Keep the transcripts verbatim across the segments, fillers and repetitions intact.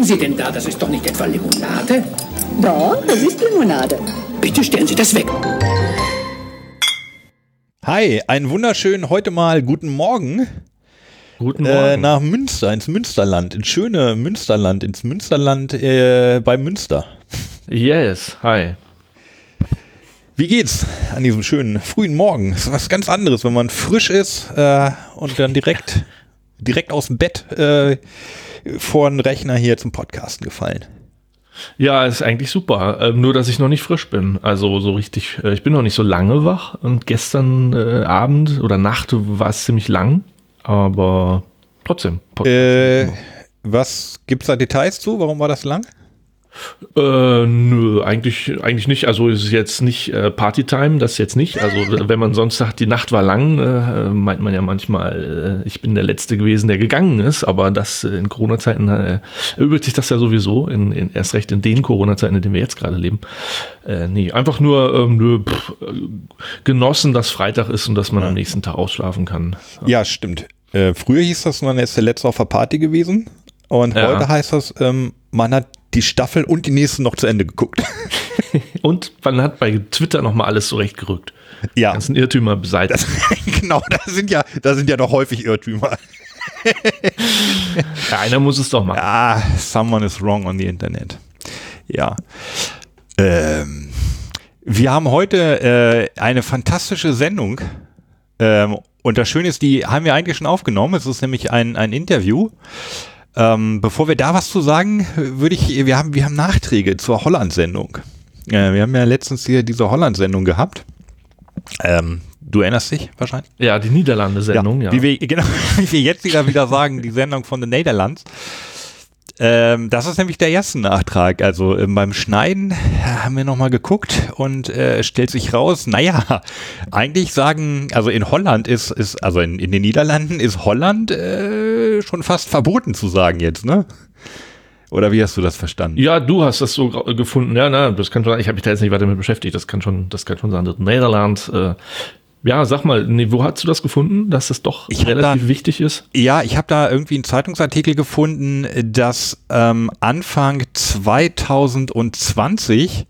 trinken Sie denn da? Das ist doch nicht etwa Limonade? Doch, das ist Limonade. Bitte stellen Sie das weg. Hi, einen wunderschönen heute mal guten Morgen. Guten Morgen. Äh, nach Münster, ins Münsterland, ins schöne Münsterland, ins Münsterland äh, bei Münster. Yes, hi. Wie geht's an diesem schönen frühen Morgen? Das ist was ganz anderes, wenn man frisch ist äh, und dann direkt, direkt aus dem Bett äh, vor den Rechner hier zum Podcasten gefallen. Ja, ist eigentlich super. Ähm, nur, dass ich noch nicht frisch bin. Also so richtig, äh, ich bin noch nicht so lange wach. Und gestern äh, Abend oder Nacht war es ziemlich lang. Aber trotzdem. Äh, was gibt's da Details zu? Warum war das lang? Äh, nö, eigentlich, eigentlich nicht. Also ist es jetzt nicht äh, Partytime, das jetzt nicht. Also wenn man sonst sagt, die Nacht war lang, äh, meint man ja manchmal, äh, ich bin der Letzte gewesen, der gegangen ist. Aber das äh, in Corona-Zeiten äh, erübrigt sich das ja sowieso, in, in, erst recht in den Corona-Zeiten, in denen wir jetzt gerade leben. Äh, nee, einfach nur ähm, nö, pff, genossen, dass Freitag ist und dass man ja am nächsten Tag ausschlafen kann. Ja, ja stimmt. Äh, früher hieß das, man ist der Letzte auf der Party gewesen. Und ja. Heute heißt das, ähm, man hat die Staffel und die nächsten noch zu Ende geguckt. Und man hat bei Twitter nochmal alles zurechtgerückt. Ja. Die ganzen Irrtümer beseitigt. Das, genau, da sind ja, da sind ja noch häufig Irrtümer. Ja, einer muss es doch machen. Ah, someone is wrong on the Internet. Ja. Ähm, wir haben heute äh, eine fantastische Sendung. Ähm, und das Schöne ist, die haben wir eigentlich schon aufgenommen. Es ist nämlich ein, ein Interview. Ähm, bevor wir da was zu sagen, würde ich, wir haben, wir haben Nachträge zur Holland-Sendung. Äh, wir haben ja letztens hier diese Holland-Sendung gehabt. Ähm, du erinnerst dich wahrscheinlich? Ja, die Niederlande-Sendung, ja. ja. Wie wir, genau, wie wir jetzt wieder, wieder sagen, die Sendung von den Netherlands. Ähm, das ist nämlich der erste Nachtrag. Also äh, beim Schneiden haben wir nochmal geguckt und äh, stellt sich raus, naja, eigentlich sagen, also in Holland ist, ist also in, in den Niederlanden ist Holland äh, schon fast verboten zu sagen jetzt, ne? Oder wie hast du das verstanden? Ja, du hast das so gefunden. Ja, na, das kann schon, ich habe mich da jetzt nicht weiter damit beschäftigt. Das kann schon, das kann schon sein. Das Niederland, äh, ja, sag mal, nee, wo hast du das gefunden, dass das doch ich relativ da, wichtig ist? Ja, ich habe da irgendwie einen Zeitungsartikel gefunden, dass ähm, Anfang zwanzig zwanzig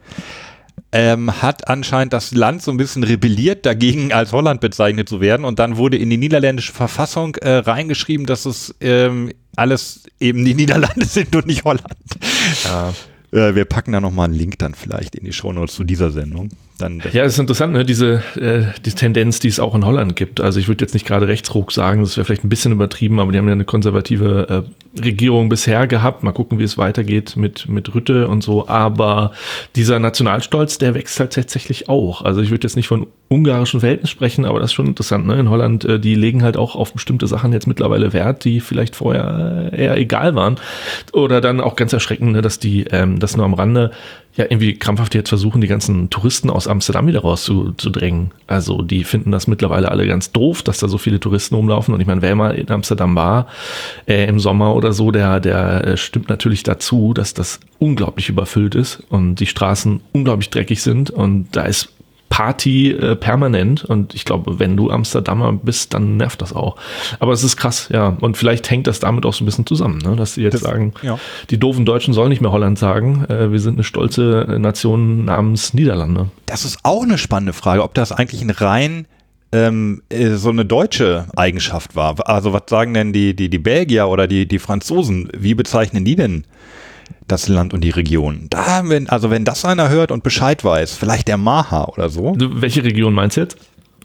ähm, hat anscheinend das Land so ein bisschen rebelliert dagegen, als Holland bezeichnet zu werden. Und dann wurde in die niederländische Verfassung äh, reingeschrieben, dass es ähm, alles eben die Niederlande sind und nicht Holland. Ja. Wir packen da nochmal einen Link dann vielleicht in die Shownotes zu dieser Sendung. Dann ja, es ist interessant, ne? diese äh, die Tendenz, die es auch in Holland gibt. Also ich würde jetzt nicht gerade Rechtsruck sagen, das wäre vielleicht ein bisschen übertrieben, aber die haben ja eine konservative äh, Regierung bisher gehabt. Mal gucken, wie es weitergeht mit mit Rutte und so. Aber dieser Nationalstolz, der wächst halt tatsächlich auch. Also ich würde jetzt nicht von ungarischen Verhältnissen sprechen, aber das ist schon interessant. Ne? In Holland, äh, die legen halt auch auf bestimmte Sachen jetzt mittlerweile Wert, die vielleicht vorher äh, eher egal waren. Oder dann auch ganz erschreckend, ne, dass die ähm, das nur am Rande ja irgendwie krampfhaft jetzt versuchen, die ganzen Touristen aus Amsterdam wieder rauszudrängen. Also die finden das mittlerweile alle ganz doof, dass da so viele Touristen rumlaufen. Und ich meine, wer mal in Amsterdam war, äh, im Sommer oder so, der, der äh, stimmt natürlich dazu, dass das unglaublich überfüllt ist und die Straßen unglaublich dreckig sind. Und da ist Party äh, permanent und ich glaube, wenn du Amsterdamer bist, dann nervt das auch. Aber es ist krass, ja. Und vielleicht hängt das damit auch so ein bisschen zusammen, ne? Dass sie jetzt das, sagen, ja. Die doofen Deutschen sollen nicht mehr Holland sagen. Äh, wir sind eine stolze Nation namens Niederlande. Das ist auch eine spannende Frage, ob das eigentlich ein rein ähm, so eine deutsche Eigenschaft war. Also was sagen denn die, die, die Belgier oder die, die Franzosen? Wie bezeichnen die denn das Land und die Region? Da, wenn, also wenn das einer hört und Bescheid weiß, vielleicht der Maha oder so. Du, welche Region meinst du jetzt?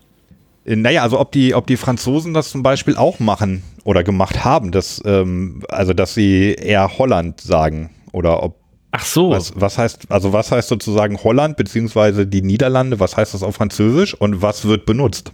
Naja, also ob die, ob die Franzosen das zum Beispiel auch machen oder gemacht haben, dass, ähm, also dass sie eher Holland sagen oder ob. Ach so. Was, was heißt, also was heißt sozusagen Holland beziehungsweise die Niederlande, was heißt das auf Französisch und was wird benutzt?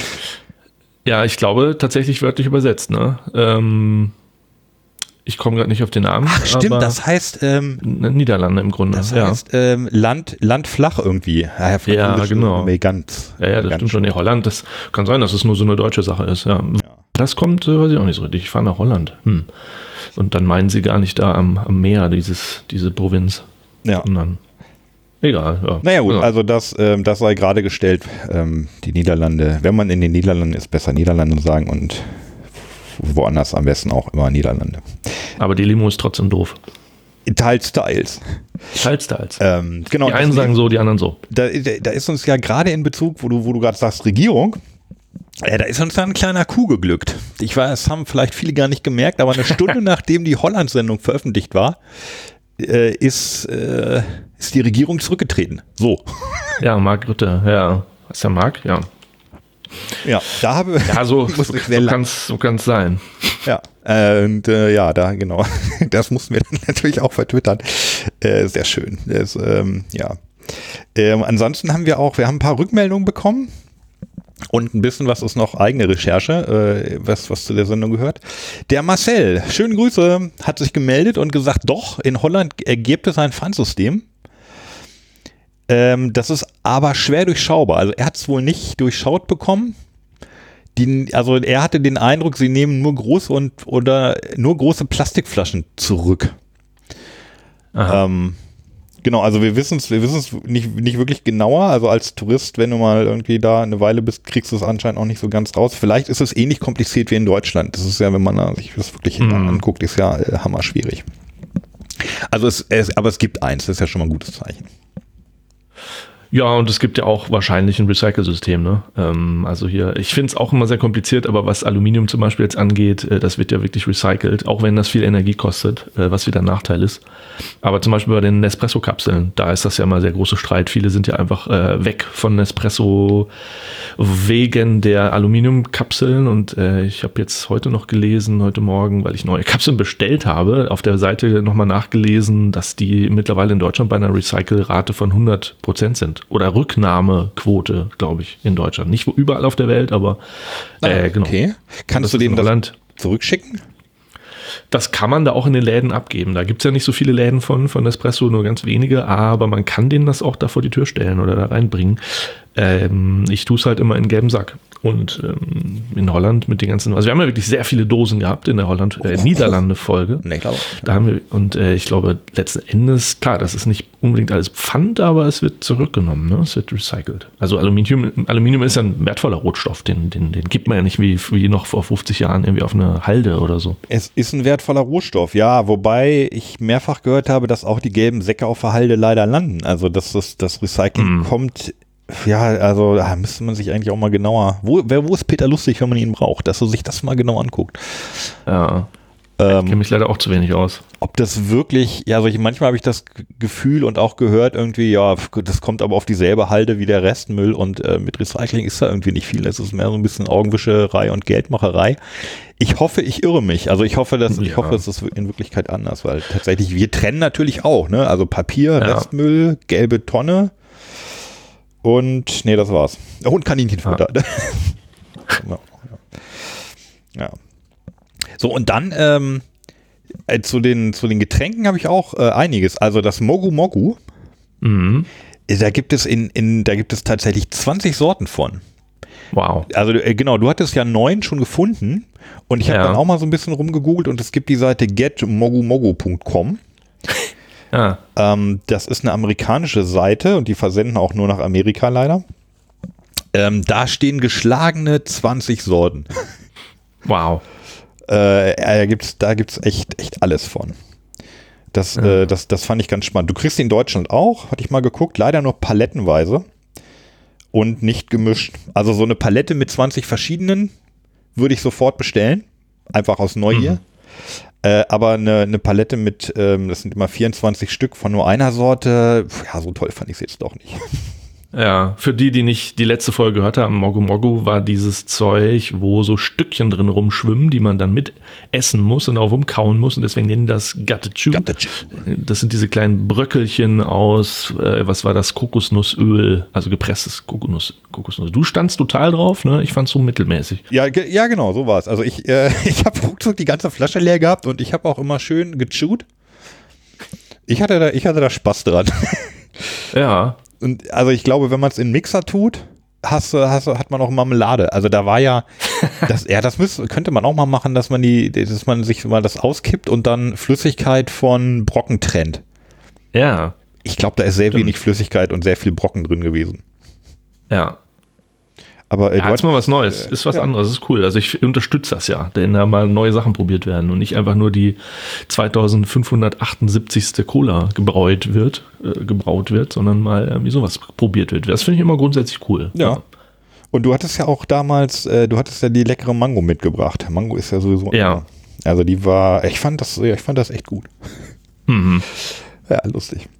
Ja, ich glaube tatsächlich wörtlich übersetzt, ne? Ähm Ich komme gerade nicht auf den Namen. Ach stimmt, das heißt ähm, Niederlande im Grunde. Das heißt ja. ähm, Land, Land flach irgendwie. Ja, ja genau. Ganz, ja, ja, das ganz stimmt schon. Nee, Holland, das kann sein, dass es nur so eine deutsche Sache ist. Ja. Ja. Das kommt, äh, weiß ich auch nicht so richtig. Ich fahre nach Holland. Hm. Und dann meinen sie gar nicht da am, am Meer, dieses, diese Provinz. Ja. Und dann, egal. Ja. Naja gut, ja. also das, ähm, das sei gerade gestellt. Ähm, die Niederlande, wenn man in den Niederlanden ist, besser Niederlande sagen und woanders am besten auch immer Niederlande. Aber die Limo ist trotzdem doof. Teils, teils. Teils, teils. Ähm, genau, die einen sagen so, die anderen so. Da, da ist uns ja gerade in Bezug, wo du, wo du gerade sagst, Regierung, ja, da ist uns dann ein kleiner Coup geglückt. Ich weiß, das haben vielleicht viele gar nicht gemerkt, aber eine Stunde nachdem die Holland-Sendung veröffentlicht war, äh, ist, äh, ist die Regierung zurückgetreten. So. Ja, Mark Rutte, ja. Was ist der Mark? Ja. Ja, da habe ja, so, so, so kann es so kann's sein. Ja, äh, und äh, ja, da, genau. Das mussten wir dann natürlich auch vertwittern. Äh, sehr schön. Das, ähm, ja. Ähm, ansonsten haben wir auch, wir haben ein paar Rückmeldungen bekommen und ein bisschen was ist noch eigene Recherche, äh, was, was zu der Sendung gehört. Der Marcel, schöne Grüße, hat sich gemeldet und gesagt, doch, in Holland gibt es ein Pfandsystem. Ähm, das ist aber schwer durchschaubar. Also er hat es wohl nicht durchschaut bekommen. Die, also er hatte den Eindruck, sie nehmen nur große und oder nur große Plastikflaschen zurück. Ähm, genau, also wir wissen es, wir wissen es nicht, nicht wirklich genauer. Also als Tourist, wenn du mal irgendwie da eine Weile bist, kriegst du es anscheinend auch nicht so ganz raus. Vielleicht ist es ähnlich kompliziert wie in Deutschland. Das ist ja, wenn man sich das wirklich mm. anguckt, ist ja äh, hammer schwierig. Also es, es, aber es gibt eins, das ist ja schon mal ein gutes Zeichen. Ja, und es gibt ja auch wahrscheinlich ein Recycle-System, ne? Ähm, also hier, ich finde es auch immer sehr kompliziert, aber was Aluminium zum Beispiel jetzt angeht, äh, das wird ja wirklich recycelt, auch wenn das viel Energie kostet, äh, was wieder ein Nachteil ist. Aber zum Beispiel bei den Nespresso-Kapseln, da ist das ja immer sehr großer Streit. Viele sind ja einfach äh, weg von Nespresso wegen der Aluminiumkapseln und äh, ich habe jetzt heute noch gelesen, heute Morgen, weil ich neue Kapseln bestellt habe, auf der Seite nochmal nachgelesen, dass die mittlerweile in Deutschland bei einer Recycle-Rate von hundert Prozent sind. Oder Rücknahmequote, glaube ich, in Deutschland. Nicht überall auf der Welt, aber äh, genau. Okay. Kannst du den das zurückschicken? Das kann man da auch in den Läden abgeben. Da gibt es ja nicht so viele Läden von, von Nespresso, nur ganz wenige, aber man kann denen das auch da vor die Tür stellen oder da reinbringen. Ähm, ich tue es halt immer in einen gelben Sack. Und ähm, in Holland mit den ganzen, also wir haben ja wirklich sehr viele Dosen gehabt in der Holland, äh, Niederlande-Folge. Nee, glaube Da haben wir, und äh, ich glaube, letzten Endes, klar, das ist nicht unbedingt alles Pfand, aber es wird zurückgenommen, ne? Es wird recycelt. Also Aluminium, Aluminium ist ja ein wertvoller Rohstoff, den, den, den gibt man ja nicht wie, wie noch vor fünfzig Jahren irgendwie auf eine Halde oder so. Es ist ein wertvoller Rohstoff, ja, wobei ich mehrfach gehört habe, dass auch die gelben Säcke auf der Halde leider landen. Also dass das, das Recycling mm. kommt. Ja, also da müsste man sich eigentlich auch mal genauer, wo, wer, wo ist Peter Lustig, wenn man ihn braucht, dass er sich das mal genau anguckt. Ja, ähm, ich kenne mich leider auch zu wenig aus. Ob das wirklich, ja, also ich, manchmal habe ich das Gefühl und auch gehört irgendwie, ja, das kommt aber auf dieselbe Halde wie der Restmüll und äh, mit Recycling ist da irgendwie nicht viel, es ist mehr so ein bisschen Augenwischerei und Geldmacherei. Ich hoffe, ich irre mich, also ich hoffe, dass, ich ja. hoffe, es ist in Wirklichkeit anders, weil tatsächlich, wir trennen natürlich auch, ne, also Papier, ja. Restmüll, gelbe Tonne. Und, nee, das war's. Und Kaninchenfutter. Ja. ja. ja. So, und dann ähm, äh, zu, den, zu den Getränken habe ich auch äh, einiges. Also das Mogu Mogu, mhm. da gibt es in, in, da gibt es tatsächlich zwanzig Sorten von. Wow. Also äh, genau, du hattest ja neun schon gefunden und ich habe ja. dann auch mal so ein bisschen rumgegoogelt und es gibt die Seite get mogu mogu punkt com. Ah. Ähm, das ist eine amerikanische Seite und die versenden auch nur nach Amerika leider. Ähm, da stehen geschlagene zwanzig Sorten. Wow. Äh, da gibt's, da gibt's echt, echt alles von. Das, ja. äh, das, das fand ich ganz spannend. Du kriegst die in Deutschland auch, hatte ich mal geguckt, leider nur palettenweise und nicht gemischt. Also so eine Palette mit zwanzig verschiedenen würde ich sofort bestellen. Einfach aus Neugier. Mhm. Äh, aber eine, eine Palette mit, ähm, das sind immer vierundzwanzig Stück von nur einer Sorte, ja, so toll fand ich es jetzt doch nicht. Ja, für die, die nicht die letzte Folge gehört haben, Mogu Mogu war dieses Zeug, wo so Stückchen drin rumschwimmen, die man dann mit essen muss und auch rumkauen muss und deswegen nennen das Gattechu. Das sind diese kleinen Bröckelchen aus, äh, was war das, Kokosnussöl, also gepresstes Kokosnuss, Kokosnuss. Du standst total drauf, ne? Ich fand's so mittelmäßig. Ja, ge- ja genau, so war's. Also ich, äh, ich habe ruckzuck die ganze Flasche leer gehabt und ich habe auch immer schön gechewt. Ich hatte da, ich hatte da Spaß dran. Ja. Und also ich glaube, wenn man es in Mixer tut, hast, hast, hat man auch Marmelade. Also da war ja, das, ja, das müsste, könnte man auch mal machen, dass man die, dass man sich mal das auskippt und dann Flüssigkeit von Brocken trennt. Ja. Ich glaube, da ist sehr Stimmt. wenig Flüssigkeit und sehr viel Brocken drin gewesen. Ja. Aber äh, Ja, ist mal was Neues, ist was ja. anderes, ist cool. Also ich unterstütze das ja, denn da mal neue Sachen probiert werden und nicht einfach nur die zweitausendfünfhundertachtundsiebzig. Cola gebräut wird, äh, gebraut wird, sondern mal irgendwie sowas probiert wird. Das finde ich immer grundsätzlich cool. Ja. ja. Und du hattest ja auch damals, äh, du hattest ja die leckere Mango mitgebracht. Mango ist ja sowieso. Ja. Also die war, ich fand das, ich fand das echt gut. Mhm. Ja, lustig.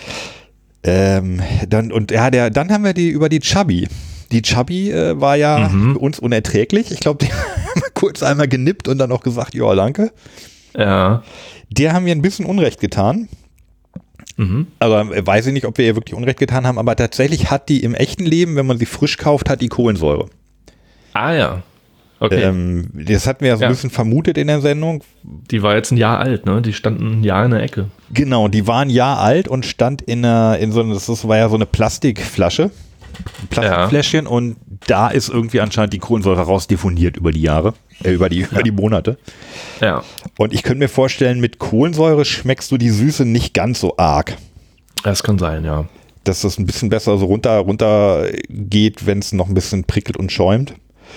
Ähm, dann, und ja, der, dann haben wir die über die Chubby. Die Chubby äh, war ja Mhm. für uns unerträglich. Ich glaube, die haben wir kurz einmal genippt und dann auch gesagt, ja, danke. Ja. Der haben wir ein bisschen Unrecht getan. Mhm. Also äh, weiß ich nicht, ob wir ihr wirklich Unrecht getan haben, aber tatsächlich hat die im echten Leben, wenn man sie frisch kauft, hat die Kohlensäure. Ah ja. Okay. Ähm, das hatten wir ja so Ja. ein bisschen vermutet in der Sendung. Die war jetzt ein Jahr alt, ne? Die standen ein Jahr in der Ecke. Genau, die war ein Jahr alt und stand in einer, in so einer, das war ja so eine Plastikflasche, ein Plastikfläschchen ja. Und da ist irgendwie anscheinend die Kohlensäure rausdefoniert über die Jahre, äh, über die, ja. über die Monate. Ja. Und ich könnte mir vorstellen, mit Kohlensäure schmeckst du die Süße nicht ganz so arg. Das kann sein, ja. Dass das ein bisschen besser so runter, runter geht, wenn es noch ein bisschen prickelt und schäumt.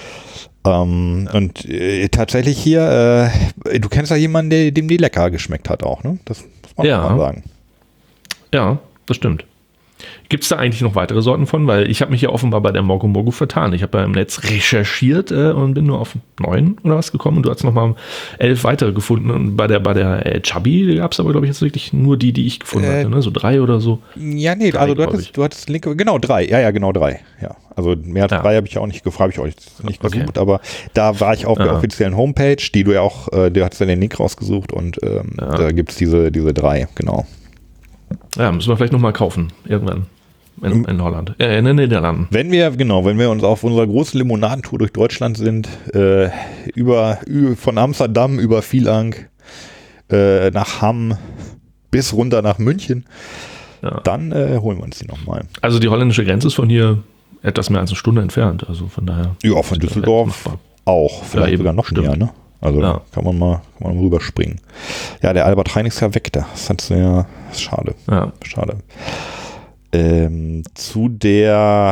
Ähm, und äh, tatsächlich hier, äh, du kennst ja jemanden, der, dem die lecker geschmeckt hat auch, ne? Das muss man ja. mal sagen. Ja, das stimmt. Gibt es da eigentlich noch weitere Sorten von? Weil ich habe mich ja offenbar bei der Mogu Mogu vertan. Ich habe ja im Netz recherchiert äh, und bin nur auf neun oder was gekommen. Und du hast nochmal elf weitere gefunden. Und bei der, bei der äh, Chubby gab es aber, glaube ich, jetzt wirklich nur die, die ich gefunden äh, hatte. Ne? So drei oder so. Ja, nee, drei, also du hattest, du hattest linke, genau drei. Ja, ja, genau drei. Ja, also mehr als ja. drei habe ich auch nicht gefragt, habe ich euch nicht gesucht. Okay. Aber da war ich auf ja. der offiziellen Homepage, die du ja auch, äh, du hattest ja den Link rausgesucht und ähm, ja. da gibt es diese, diese drei, genau. Ja, müssen wir vielleicht nochmal kaufen, irgendwann. In, in Holland, äh, in den Niederlanden. Wenn wir, genau, wenn wir uns auf unserer großen Limonadentour durch Deutschland sind, äh, über, über, von Amsterdam über Vielang, äh, nach Hamm bis runter nach München, ja. dann äh, holen wir uns die nochmal. Also die holländische Grenze ist von hier etwas mehr als eine Stunde entfernt, also von daher. Ja, von Düsseldorf auch, vielleicht ja, sogar noch stimmt. näher, ne? Also ja. kann man mal, kann man mal rüberspringen. Ja, der Albert Heijn ist ja weg da. Das ist ja schade. Ja. Schade. Ähm, zu der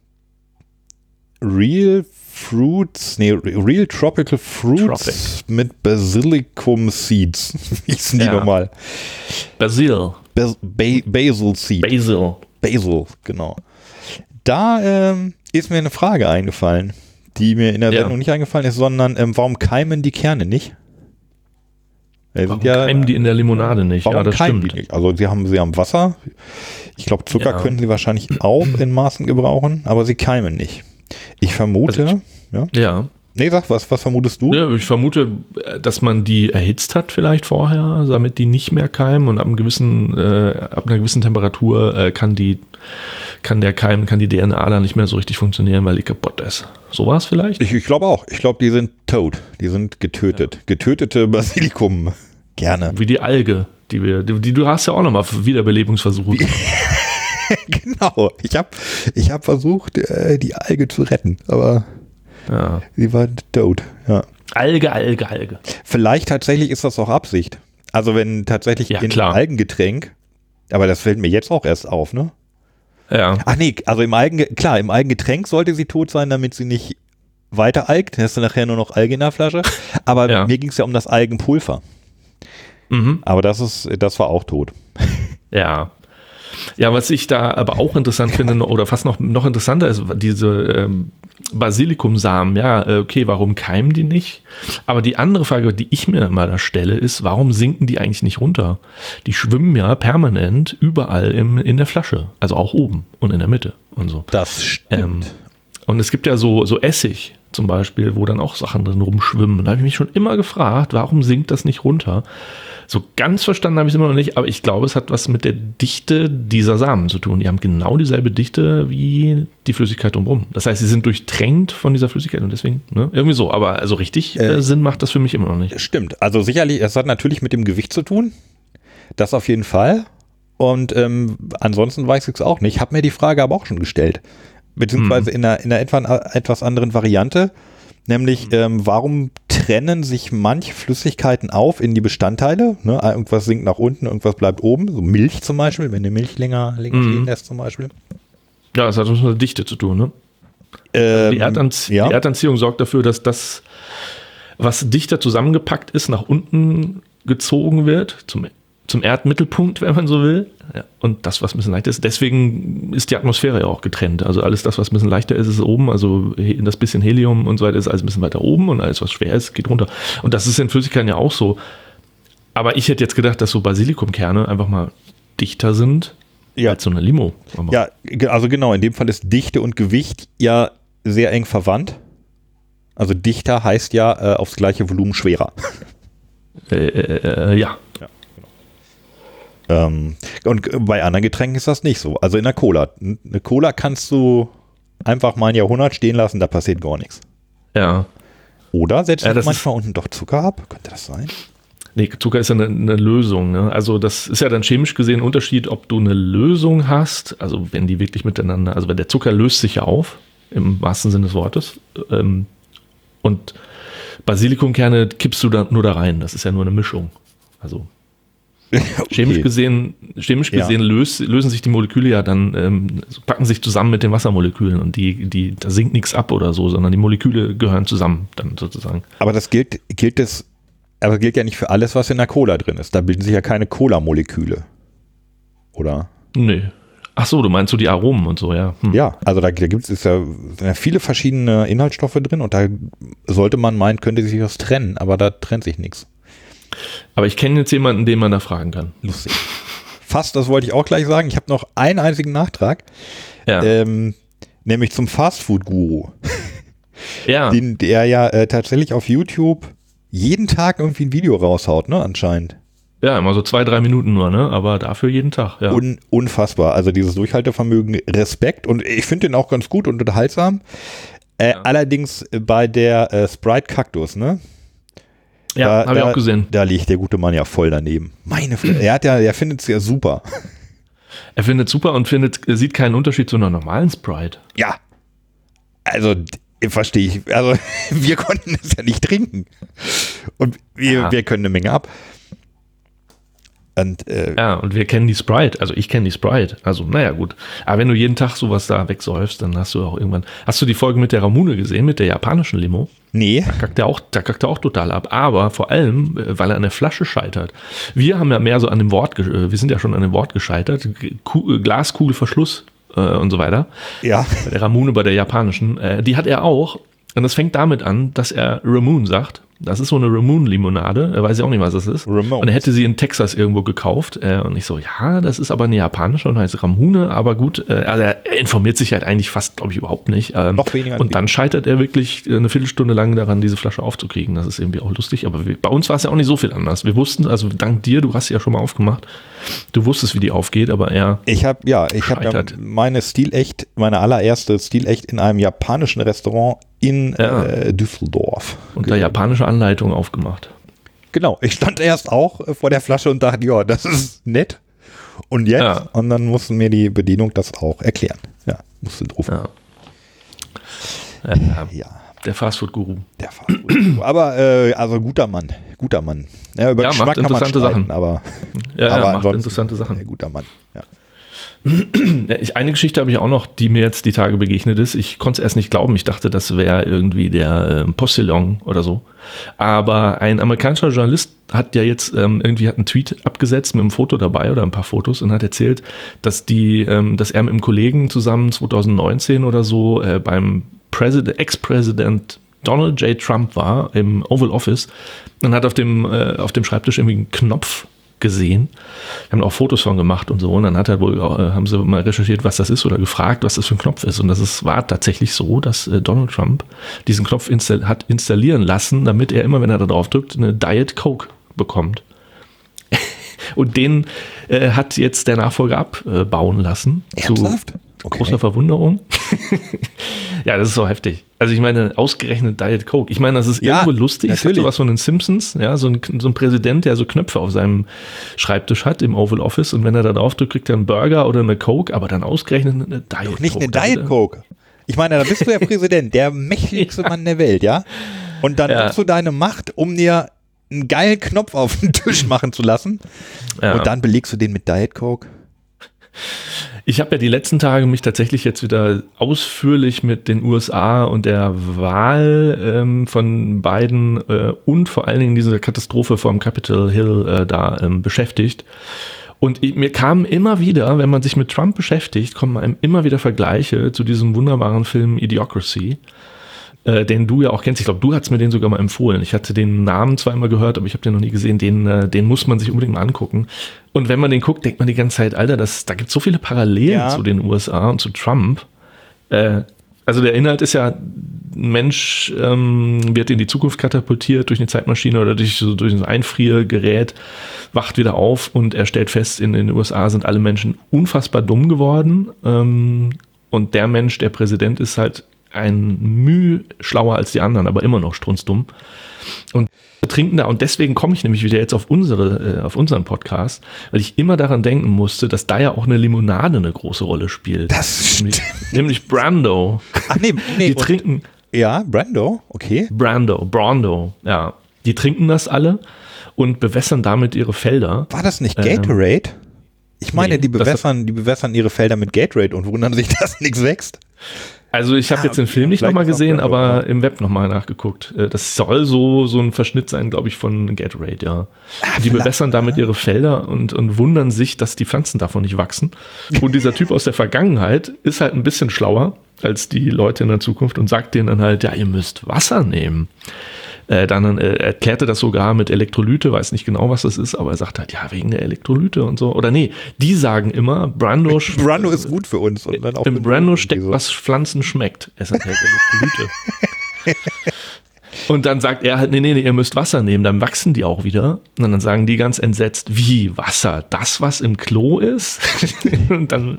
Real Fruits, nee, Real Tropical Fruits Tropic. Mit Basilicum Seeds. Wie hießen die ja. nochmal? Basil. Bas ba Basil Seed. Basil. Basil, genau. Da ähm, ist mir eine Frage eingefallen, die mir in der ja. Sendung nicht eingefallen ist, sondern ähm, warum keimen die Kerne nicht? Äh, warum ja, keimen die in der Limonade nicht? Warum ja, das keimen stimmt. Die nicht? Also sie haben, sie haben Wasser. Ich glaube, Zucker ja. können sie wahrscheinlich auch in Maßen gebrauchen, aber sie keimen nicht. Ich vermute, also ich, ja. ja. Nee, sag, was, was vermutest du? Ja, ich vermute, dass man die erhitzt hat vielleicht vorher, damit die nicht mehr keimen und ab, einem gewissen, äh, ab einer gewissen Temperatur äh, kann die kann der Keim, kann die D N A dann nicht mehr so richtig funktionieren, weil die kaputt ist. So war es vielleicht? Ich, ich glaube auch. Ich glaube, die sind tot. Die sind getötet. Ja. Getötete Basilikum. Gerne. Wie die Alge, die wir, die, die du hast ja auch nochmal Wiederbelebungsversuche. Genau. Ich habe ich hab versucht, äh, die Alge zu retten, aber ja. sie war tot. Ja. Alge, Alge, Alge. Vielleicht tatsächlich ist das auch Absicht. Also wenn tatsächlich ja, in klar. Algengetränk, aber das fällt mir jetzt auch erst auf, ne? Ja. Ach nee, also im Algen, klar, im Algengetränk sollte sie tot sein, damit sie nicht weiter algt. Dann hast du nachher nur noch Alge in der Flasche. Aber ja. mir ging es ja um das Algenpulver. Mhm. Aber das ist, das war auch tot. Ja. Ja, was ich da aber auch interessant finde, oder fast noch, noch interessanter ist, diese ähm, Basilikumsamen, ja, okay, warum keimen die nicht? Aber die andere Frage, die ich mir mal da stelle, ist, warum sinken die eigentlich nicht runter? Die schwimmen ja permanent überall im, in der Flasche, also auch oben und in der Mitte und so. Das stimmt. Ähm, und es gibt ja so, so Essig zum Beispiel, wo dann auch Sachen drin rumschwimmen. Da habe ich mich schon immer gefragt, warum sinkt das nicht runter? So ganz verstanden habe ich es immer noch nicht, aber ich glaube, es hat was mit der Dichte dieser Samen zu tun. Die haben genau dieselbe Dichte wie die Flüssigkeit drumherum. Das heißt, sie sind durchtränkt von dieser Flüssigkeit und deswegen, ne, irgendwie so. Aber also richtig äh, Sinn macht das für mich immer noch nicht. Stimmt. Also sicherlich, es hat natürlich mit dem Gewicht zu tun. Das auf jeden Fall. Und ähm, ansonsten weiß ich es auch nicht. Ich habe mir die Frage aber auch schon gestellt. Beziehungsweise hm. in einer, in einer etwa, etwas anderen Variante. Nämlich, ähm, warum trennen sich manche Flüssigkeiten auf in die Bestandteile? Ne? Irgendwas sinkt nach unten, irgendwas bleibt oben. So Milch zum Beispiel, wenn du Milch länger, länger mhm. stehen lässt zum Beispiel. Ja, das hat was mit der Dichte zu tun, ne? Ähm, die, Erdanzie- ja. die Erdanziehung sorgt dafür, dass das, was dichter zusammengepackt ist, nach unten gezogen wird, zum, zum Erdmittelpunkt, wenn man so will. Ja, und das, was ein bisschen leichter ist, deswegen ist die Atmosphäre ja auch getrennt. Also alles das, was ein bisschen leichter ist, ist oben, also das bisschen Helium und so weiter ist alles ein bisschen weiter oben und alles, was schwer ist, geht runter. Und das ist in Flüssigkeiten ja auch so. Aber ich hätte jetzt gedacht, dass so Basilikumkerne einfach mal dichter sind Ja. als so eine Limo. Aber Ja, ge- also genau, in dem Fall ist Dichte und Gewicht ja sehr eng verwandt. Also dichter heißt ja äh, aufs gleiche Volumen schwerer. Äh, äh, ja. Ähm, und bei anderen Getränken ist das nicht so. Also in der Cola. Eine Cola kannst du einfach mal ein Jahrhundert stehen lassen, da passiert gar nichts. Ja. Oder setzt Ja, du das manchmal unten doch Zucker ab? Könnte das sein? Nee, Zucker ist ja eine, eine Lösung. Ne? Also das ist ja dann chemisch gesehen ein Unterschied, ob du eine Lösung hast, also wenn die wirklich miteinander, also wenn der Zucker löst sich ja auf, im wahrsten Sinne des Wortes, ähm, und Basilikumkerne kippst du da nur da rein. Das ist ja nur eine Mischung. Also chemisch Okay. gesehen, chemisch Ja. gesehen lös, lösen sich die Moleküle ja dann, ähm, packen sich zusammen mit den Wassermolekülen und die, die, da sinkt nichts ab oder so, sondern die Moleküle gehören zusammen dann sozusagen. Aber das gilt, gilt das, aber gilt ja nicht für alles, was in der Cola drin ist. Da bilden sich ja keine Cola-Moleküle. Oder? Nee. Ach so, du meinst so die Aromen und so, ja. Hm. Ja, also da, da gibt es ja, sind ja viele verschiedene Inhaltsstoffe drin und da sollte man meinen, könnte sich was trennen, aber da trennt sich nichts. Aber ich kenne jetzt jemanden, den man da fragen kann. Lustig. Fast, das wollte ich auch gleich sagen. Ich habe noch einen einzigen Nachtrag, Ja. ähm, nämlich zum Fastfood-Guru, ja. den der ja äh, tatsächlich auf YouTube jeden Tag irgendwie ein Video raushaut, ne, anscheinend. Ja, immer so zwei, drei Minuten nur, ne? Aber dafür jeden Tag, ja. Un, unfassbar. Also dieses Durchhaltevermögen, Respekt und ich finde den auch ganz gut und unterhaltsam. Äh, Ja. Allerdings bei der äh, Sprite Cactus, ne? ja, Da- habe ich da- auch gesehen. Da liegt der gute Mann ja voll daneben. Meine Fresse. Er hat ja, er findet es ja super. Er findet super und findet, er sieht keinen Unterschied zu einer normalen Sprite. Ja. Also, d- verstehe ich. Also, wir konnten es ja nicht trinken. Und wir, Ja. wir können eine Menge ab. Und, äh, Ja, und wir kennen die Sprite, also ich kenne die Sprite. Also, naja, gut. Aber wenn du jeden Tag sowas da wegsäufst, dann hast du auch irgendwann. Hast du die Folge mit der Ramune gesehen, mit der japanischen Limo? nee. Da kackt er auch, da kackt er auch total ab. Aber vor allem, äh, weil er an der Flasche scheitert. Wir haben ja mehr so an dem Wort, ge- äh, wir sind ja schon an dem Wort gescheitert. Ku- äh, Glaskugelverschluss äh, und so weiter. Ja. Bei der Ramune, bei der japanischen. Äh, die hat er auch. Und das fängt damit an, dass er Ramune sagt. Das ist so eine Ramune-Limonade. Er weiß ja auch nicht, was das ist. Ramones. Und er hätte sie in Texas irgendwo gekauft. Äh, und ich so, ja, das ist aber eine japanische und heißt Ramune. Aber gut, äh, also er informiert sich halt eigentlich fast, glaube ich, überhaupt nicht. Ähm, Noch weniger als und dann scheitert er wirklich eine Viertelstunde lang daran, diese Flasche aufzukriegen. Das ist irgendwie auch lustig. Aber wir, bei uns war es ja auch nicht so viel anders. Wir wussten, also dank dir, du hast sie ja schon mal aufgemacht. Du wusstest, wie die aufgeht, aber er Ich habe ja, ich habe ja Scheitert. meine Stilecht, meine allererste Stilecht in einem japanischen Restaurant in Ja. äh, Düsseldorf. unter japanischer Anleitung aufgemacht. Genau, ich stand erst auch äh, vor der Flasche und dachte, ja, das ist nett. Und jetzt? Ja. Und dann mussten mir die Bedienung das auch erklären. Ja, musste drauf. Ja. Ja, Ja, der Fastfood-Guru. der Fastfood. Aber äh, also guter Mann, guter Mann. Ja, über Ja, Geschmack macht kann man interessante streiten, Sachen. aber, Ja, aber ja, macht ansonsten, interessante Sachen. äh, guter Mann. Ja. Ja, ich, eine Geschichte habe ich auch noch, die mir jetzt die Tage begegnet ist. Ich konnte es erst nicht glauben. Ich dachte, das wäre irgendwie der ähm, Postillon oder so. Aber ein amerikanischer Journalist hat ja jetzt ähm, irgendwie hat einen Tweet abgesetzt mit einem Foto dabei oder ein paar Fotos und hat erzählt, dass die, ähm, dass er mit einem Kollegen zusammen zwanzig neunzehn oder so äh, beim President, Ex-Präsident Donald J. Trump war im Oval Office und hat auf dem, äh, auf dem Schreibtisch irgendwie einen Knopf gesehen. Haben auch Fotos von gemacht und so. Und dann hat er wohl, äh, haben sie mal recherchiert, was das ist oder gefragt, was das für ein Knopf ist. Und das ist, war tatsächlich so, dass äh, Donald Trump diesen Knopf install, hat installieren lassen, damit er immer, wenn er da drauf drückt, eine Diet Coke bekommt. Und den äh, hat jetzt der Nachfolger abbauen lassen. Ernsthaft? Zu Okay. großer Verwunderung. Ja, das ist so heftig. Also ich meine, ausgerechnet Diet Coke. Ich meine, das ist Ja, irgendwo lustig. Es hat natürlich. sowas von den Simpsons, ja, so ein, so ein Präsident, der so Knöpfe auf seinem Schreibtisch hat im Oval Office und wenn er da drauf drückt, kriegt er einen Burger oder eine Coke, aber dann ausgerechnet eine Diet Coke. Nicht eine Da Diet wieder- Coke. Ich meine, da bist du ja Präsident, der mächtigste Mann der Welt, ja? Und dann Ja. nutzt du deine Macht, um dir einen geilen Knopf auf den Tisch machen zu lassen. Ja. Und dann belegst du den mit Diet Coke. Ich habe ja die letzten Tage mich tatsächlich jetzt wieder ausführlich mit den U S A und der Wahl ähm, von Biden äh, und vor allen Dingen dieser Katastrophe vom Capitol Hill äh, da ähm, beschäftigt. Und ich, mir kamen immer wieder, wenn man sich mit Trump beschäftigt, kommen einem immer wieder Vergleiche zu diesem wunderbaren Film Idiocracy, äh, den du ja auch kennst. Ich glaube, du hast mir den sogar mal empfohlen. Ich hatte den Namen zwar immer gehört, aber ich habe den noch nie gesehen. Den, äh, den muss man sich unbedingt mal angucken. Und wenn man den guckt, denkt man die ganze Zeit, Alter, das, da gibt es so viele Parallelen ja. zu den U S A und zu Trump. Äh, also der Inhalt ist ja, ein Mensch ähm, wird in die Zukunft katapultiert durch eine Zeitmaschine oder durch, so, durch ein Einfriergerät, wacht wieder auf und er stellt fest, in den U S A sind alle Menschen unfassbar dumm geworden. Ähm, und der Mensch, der Präsident ist halt ein Mühe schlauer als die anderen, aber immer noch strunzdumm. Und trinken da, und deswegen komme ich nämlich wieder jetzt auf unsere, äh, auf unseren Podcast, weil ich immer daran denken musste, dass da ja auch eine Limonade eine große Rolle spielt. Das nämlich, nämlich Brando. Ach nee, nee. Die trinken. Ja, Brando, okay. Brando, Brando, ja. Die trinken das alle und bewässern damit ihre Felder. War das nicht Gatorade? Ähm, ich meine, nee, die bewässern, die bewässern ihre Felder mit Gatorade und wundern sich, dass nichts wächst. Also ich habe ja, jetzt den Film nicht nochmal gesehen, aber ja. im Web nochmal nachgeguckt. Das soll so, so ein Verschnitt sein, glaube ich, von Gatorade, ja. Ah, die bewässern damit ihre Felder und, und wundern sich, dass die Pflanzen davon nicht wachsen. Und dieser Typ aus der Vergangenheit ist halt ein bisschen schlauer als die Leute in der Zukunft und sagt denen dann halt, ja, ihr müsst Wasser nehmen. Äh, dann äh, erklärte das sogar mit Elektrolyte, weiß nicht genau, was das ist, aber er sagt halt, ja, wegen der Elektrolyte und so. Oder nee, die sagen immer, Brando, Brando ist gut für uns. Und dann auch im Brando steckt, so. Was Pflanzen schmeckt. Es enthält Elektrolyte. Und dann sagt er halt, nee, nee, nee, ihr müsst Wasser nehmen, dann wachsen die auch wieder. Und dann sagen die ganz entsetzt, wie, Wasser? Das, was im Klo ist? Und dann...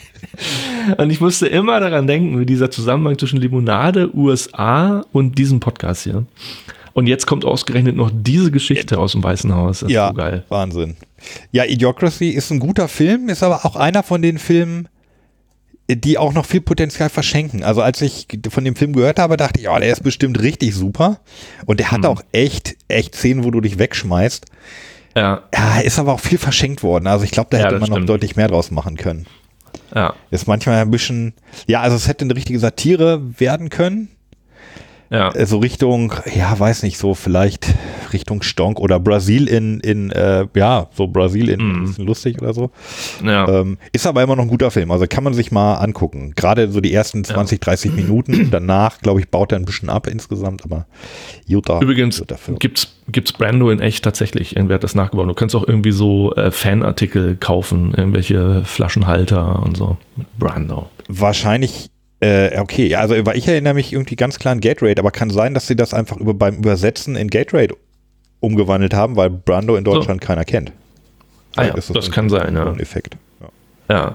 Und ich musste immer daran denken, wie dieser Zusammenhang zwischen Limonade, U S A und diesem Podcast hier. Und jetzt kommt ausgerechnet noch diese Geschichte aus dem Weißen Haus. Das ja, ist so geil. Wahnsinn. Ja, Idiocracy ist ein guter Film, ist aber auch einer von den Filmen, die auch noch viel Potenzial verschenken. Also als ich von dem Film gehört habe, dachte ich, ja, der ist bestimmt richtig super. Und der hat hm. auch echt, echt Szenen, wo du dich wegschmeißt. Ja. Ja, ist aber auch viel verschenkt worden. Also ich glaube, da hätte ja, man stimmt. noch deutlich mehr draus machen können. Ja. Ist manchmal ein bisschen, ja, also es hätte eine richtige Satire werden können. Ja. So Richtung, ja, weiß nicht, so vielleicht Richtung Stonk oder Brasil in, in äh, ja, so Brasil in mm. ein bisschen lustig oder so. Ja. Ähm, ist aber immer noch ein guter Film, also kann man sich mal angucken. Gerade so die ersten zwanzig, ja. dreißig Minuten, danach, glaube ich, baut er ein bisschen ab insgesamt, aber Utah. Übrigens gibt's, gibt's Brando in echt tatsächlich, irgendwer hat das nachgebaut. Du kannst auch irgendwie so äh, Fanartikel kaufen, irgendwelche Flaschenhalter und so mit Brando. Wahrscheinlich. Äh, okay, ja, also weil ich erinnere mich irgendwie ganz klar an Gatorade, aber kann sein, dass sie das einfach über, beim Übersetzen in Gatorade umgewandelt haben, weil Brando in Deutschland so. keiner kennt. Ah ja, das, das kann sein, ja. Ein Effekt. Ja.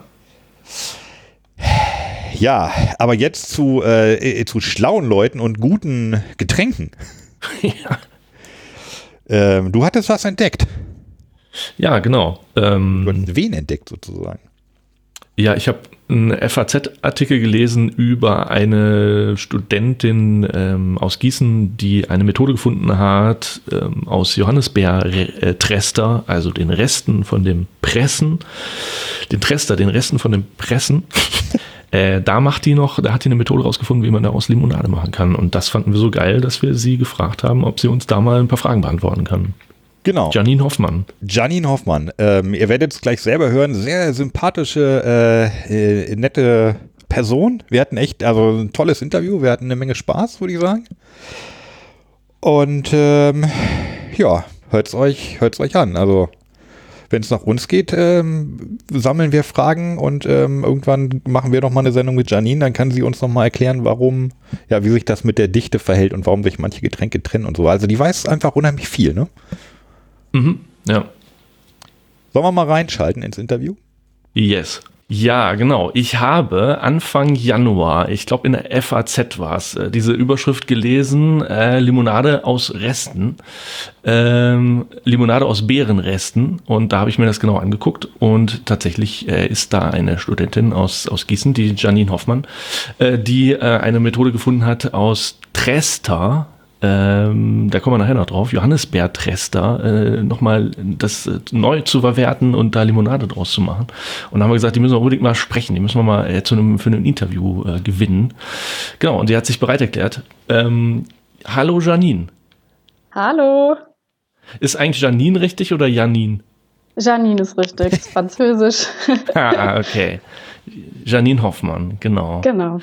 ja. Ja, aber jetzt zu, äh, zu schlauen Leuten und guten Getränken. ja. Ähm, du hattest was entdeckt. Ja, genau. Ähm, du hast wen entdeckt sozusagen? Ja, ich habe einen F A Z-Artikel gelesen über eine Studentin ähm, aus Gießen, die eine Methode gefunden hat, ähm, aus Johannisbeer-Trester, also den Resten von dem Pressen, den Trester, den Resten von dem Pressen, äh, da macht die noch, da hat die eine Methode rausgefunden, wie man daraus Limonade machen kann. Und das fanden wir so geil, dass wir sie gefragt haben, ob sie uns da mal ein paar Fragen beantworten kann. Genau. Janine Hoffmann. Janine Hoffmann. Ähm, ihr werdet es gleich selber hören. Sehr sympathische, äh, äh, nette Person. Wir hatten echt, also ein tolles Interview. Wir hatten eine Menge Spaß, würde ich sagen. Und ähm, ja, hört's euch, hört's euch an. Also wenn es nach uns geht, ähm, sammeln wir Fragen und ähm, irgendwann machen wir noch mal eine Sendung mit Janine. Dann kann sie uns noch mal erklären, warum, ja, wie sich das mit der Dichte verhält und warum sich manche Getränke trennen und so. Also die weiß einfach unheimlich viel, ne? Mhm, ja. Sollen wir mal reinschalten ins Interview? Yes. Ja, genau. Ich habe Anfang Januar, ich glaube in der F A Z war es, äh, diese Überschrift gelesen, äh, Limonade aus Resten, ähm, Limonade aus Beerenresten, und da habe ich mir das genau angeguckt und tatsächlich äh, ist da eine Studentin aus, aus Gießen, die Janine Hoffmann, äh, die äh, eine Methode gefunden hat aus Trester, ähm, da kommen wir nachher noch drauf, Johannisbeertrester äh, nochmal das äh, neu zu verwerten und da Limonade draus zu machen. Und da haben wir gesagt, die müssen wir unbedingt mal sprechen, die müssen wir mal äh, zu einem, für ein Interview äh, gewinnen. Genau, und die hat sich bereit erklärt. Ähm, hallo Janine. Hallo. Ist eigentlich Janine richtig oder Janine? Janine ist richtig, ist französisch. Ah, okay. Janine Hoffmann, genau. Genau.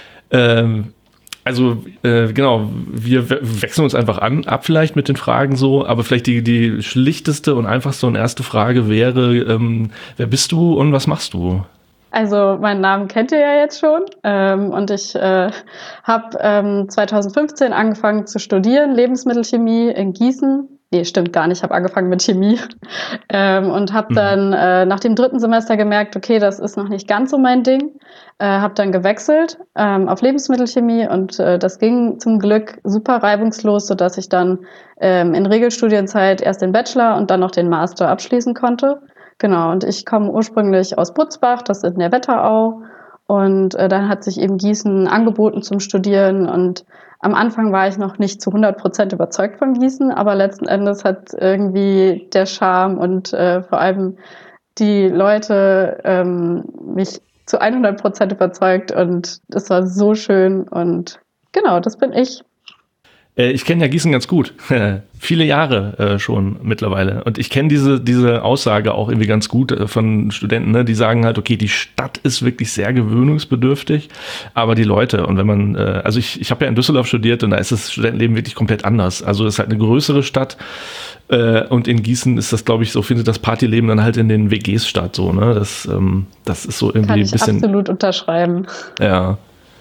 Ähm, Also, äh, genau, wir we- wechseln uns einfach an, ab vielleicht mit den Fragen so, aber vielleicht die, die schlichteste und einfachste und erste Frage wäre, ähm, wer bist du und was machst du? Also meinen Namen kennt ihr ja jetzt schon ähm, und ich äh, habe ähm, zwanzig fünfzehn angefangen zu studieren, Lebensmittelchemie in Gießen. Nee, stimmt gar nicht, ich habe angefangen mit Chemie ähm, und habe dann äh, nach dem dritten Semester gemerkt, okay, das ist noch nicht ganz so mein Ding. Äh, habe dann gewechselt ähm, auf Lebensmittelchemie und äh, das ging zum Glück super reibungslos, sodass ich dann ähm, in Regelstudienzeit erst den Bachelor und dann noch den Master abschließen konnte. Genau, und ich komme ursprünglich aus Butzbach, das ist in der Wetterau. Und äh, dann hat sich eben Gießen angeboten zum Studieren. Und am Anfang war ich noch nicht zu hundert Prozent überzeugt von Gießen, aber letzten Endes hat irgendwie der Charme und äh, vor allem die Leute ähm, mich zu hundert Prozent überzeugt. Und es war so schön. Und genau, das bin ich. Äh, ich kenne ja Gießen ganz gut. Viele Jahre äh, schon mittlerweile. Und ich kenne diese, diese Aussage auch irgendwie ganz gut äh, von Studenten, ne? Die sagen halt, okay, die Stadt ist wirklich sehr gewöhnungsbedürftig, aber die Leute, und wenn man, äh, also ich, ich habe ja in Düsseldorf studiert und da ist das Studentenleben wirklich komplett anders. Also es ist halt eine größere Stadt äh, und in Gießen ist das, glaube ich, so findet das Partyleben dann halt in den W Gs statt. So, ne? Das, ähm, das ist so irgendwie Kann ein ich bisschen. absolut unterschreiben. Ja.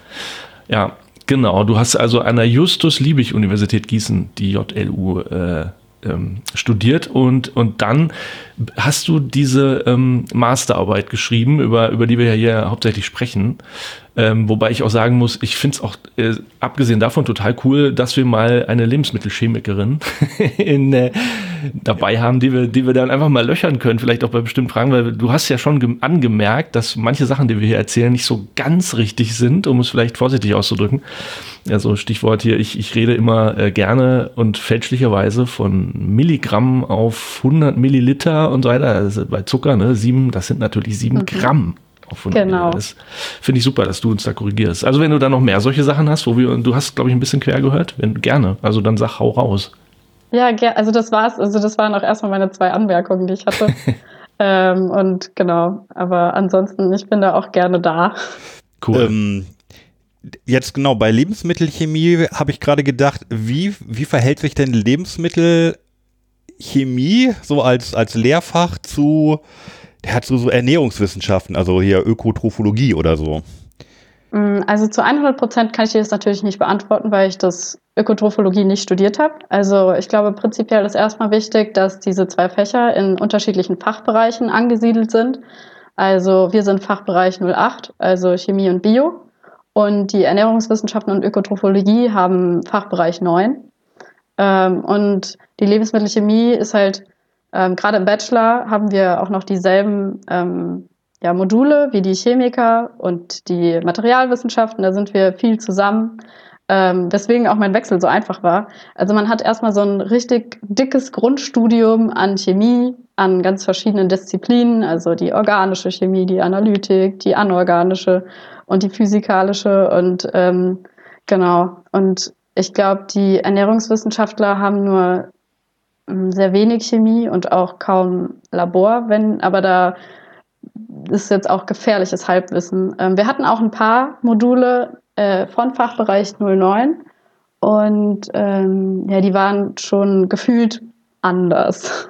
Ja. Genau, du hast also an der Justus-Liebig-Universität Gießen, die J L U, äh, ähm, studiert und, und dann hast du diese ähm, Masterarbeit geschrieben, über, über die wir ja hier hauptsächlich sprechen. Ähm, wobei ich auch sagen muss, ich finde es auch, äh, abgesehen davon, total cool, dass wir mal eine Lebensmittelchemikerin in, äh, dabei haben, die wir, die wir dann einfach mal löchern können, vielleicht auch bei bestimmten Fragen, weil du hast ja schon gem- angemerkt, dass manche Sachen, die wir hier erzählen, nicht so ganz richtig sind, um es vielleicht vorsichtig auszudrücken. Also Stichwort hier, ich, ich rede immer äh, gerne und fälschlicherweise von Milligramm auf hundert Milliliter und so weiter. Also bei Zucker, ne, sieben, das sind natürlich sieben Mhm. Gramm. Auf hundert Genau. Milliliter. Das finde ich super, dass du uns da korrigierst. Also wenn du da noch mehr solche Sachen hast, wo wir, du hast, glaube ich, ein bisschen quer gehört, wenn, gerne. Also dann sag, hau raus. Ja, ger- also das war's. Also das waren auch erstmal meine zwei Anmerkungen, die ich hatte. ähm, und genau, aber ansonsten, ich bin da auch gerne da. Cool. Ähm, jetzt genau, bei Lebensmittelchemie habe ich gerade gedacht, wie, wie verhält sich denn Lebensmittelchemie so als, als Lehrfach zu, der hat so, so Ernährungswissenschaften, also hier Ökotrophologie oder so? Also zu hundert Prozent kann ich dir das natürlich nicht beantworten, weil ich das Ökotrophologie nicht studiert habe. Also ich glaube, prinzipiell ist erstmal wichtig, dass diese zwei Fächer in unterschiedlichen Fachbereichen angesiedelt sind. Also wir sind Fachbereich null acht, also Chemie und Bio. Und die Ernährungswissenschaften und Ökotrophologie haben Fachbereich neun. Ähm, und die Lebensmittelchemie ist halt, ähm, gerade im Bachelor haben wir auch noch dieselben ähm, ja, Module wie die Chemiker und die Materialwissenschaften. Da sind wir viel zusammen, ähm, weswegen auch mein Wechsel so einfach war. Also man hat erstmal so ein richtig dickes Grundstudium an Chemie, an ganz verschiedenen Disziplinen, also die organische Chemie, die Analytik, die anorganische und die physikalische und ähm, genau. Und ich glaube, die Ernährungswissenschaftler haben nur ähm, sehr wenig Chemie und auch kaum Labor, wenn, aber da ist jetzt auch gefährliches Halbwissen. Ähm, wir hatten auch ein paar Module äh, von Fachbereich null neun und ähm, ja, die waren schon gefühlt anders.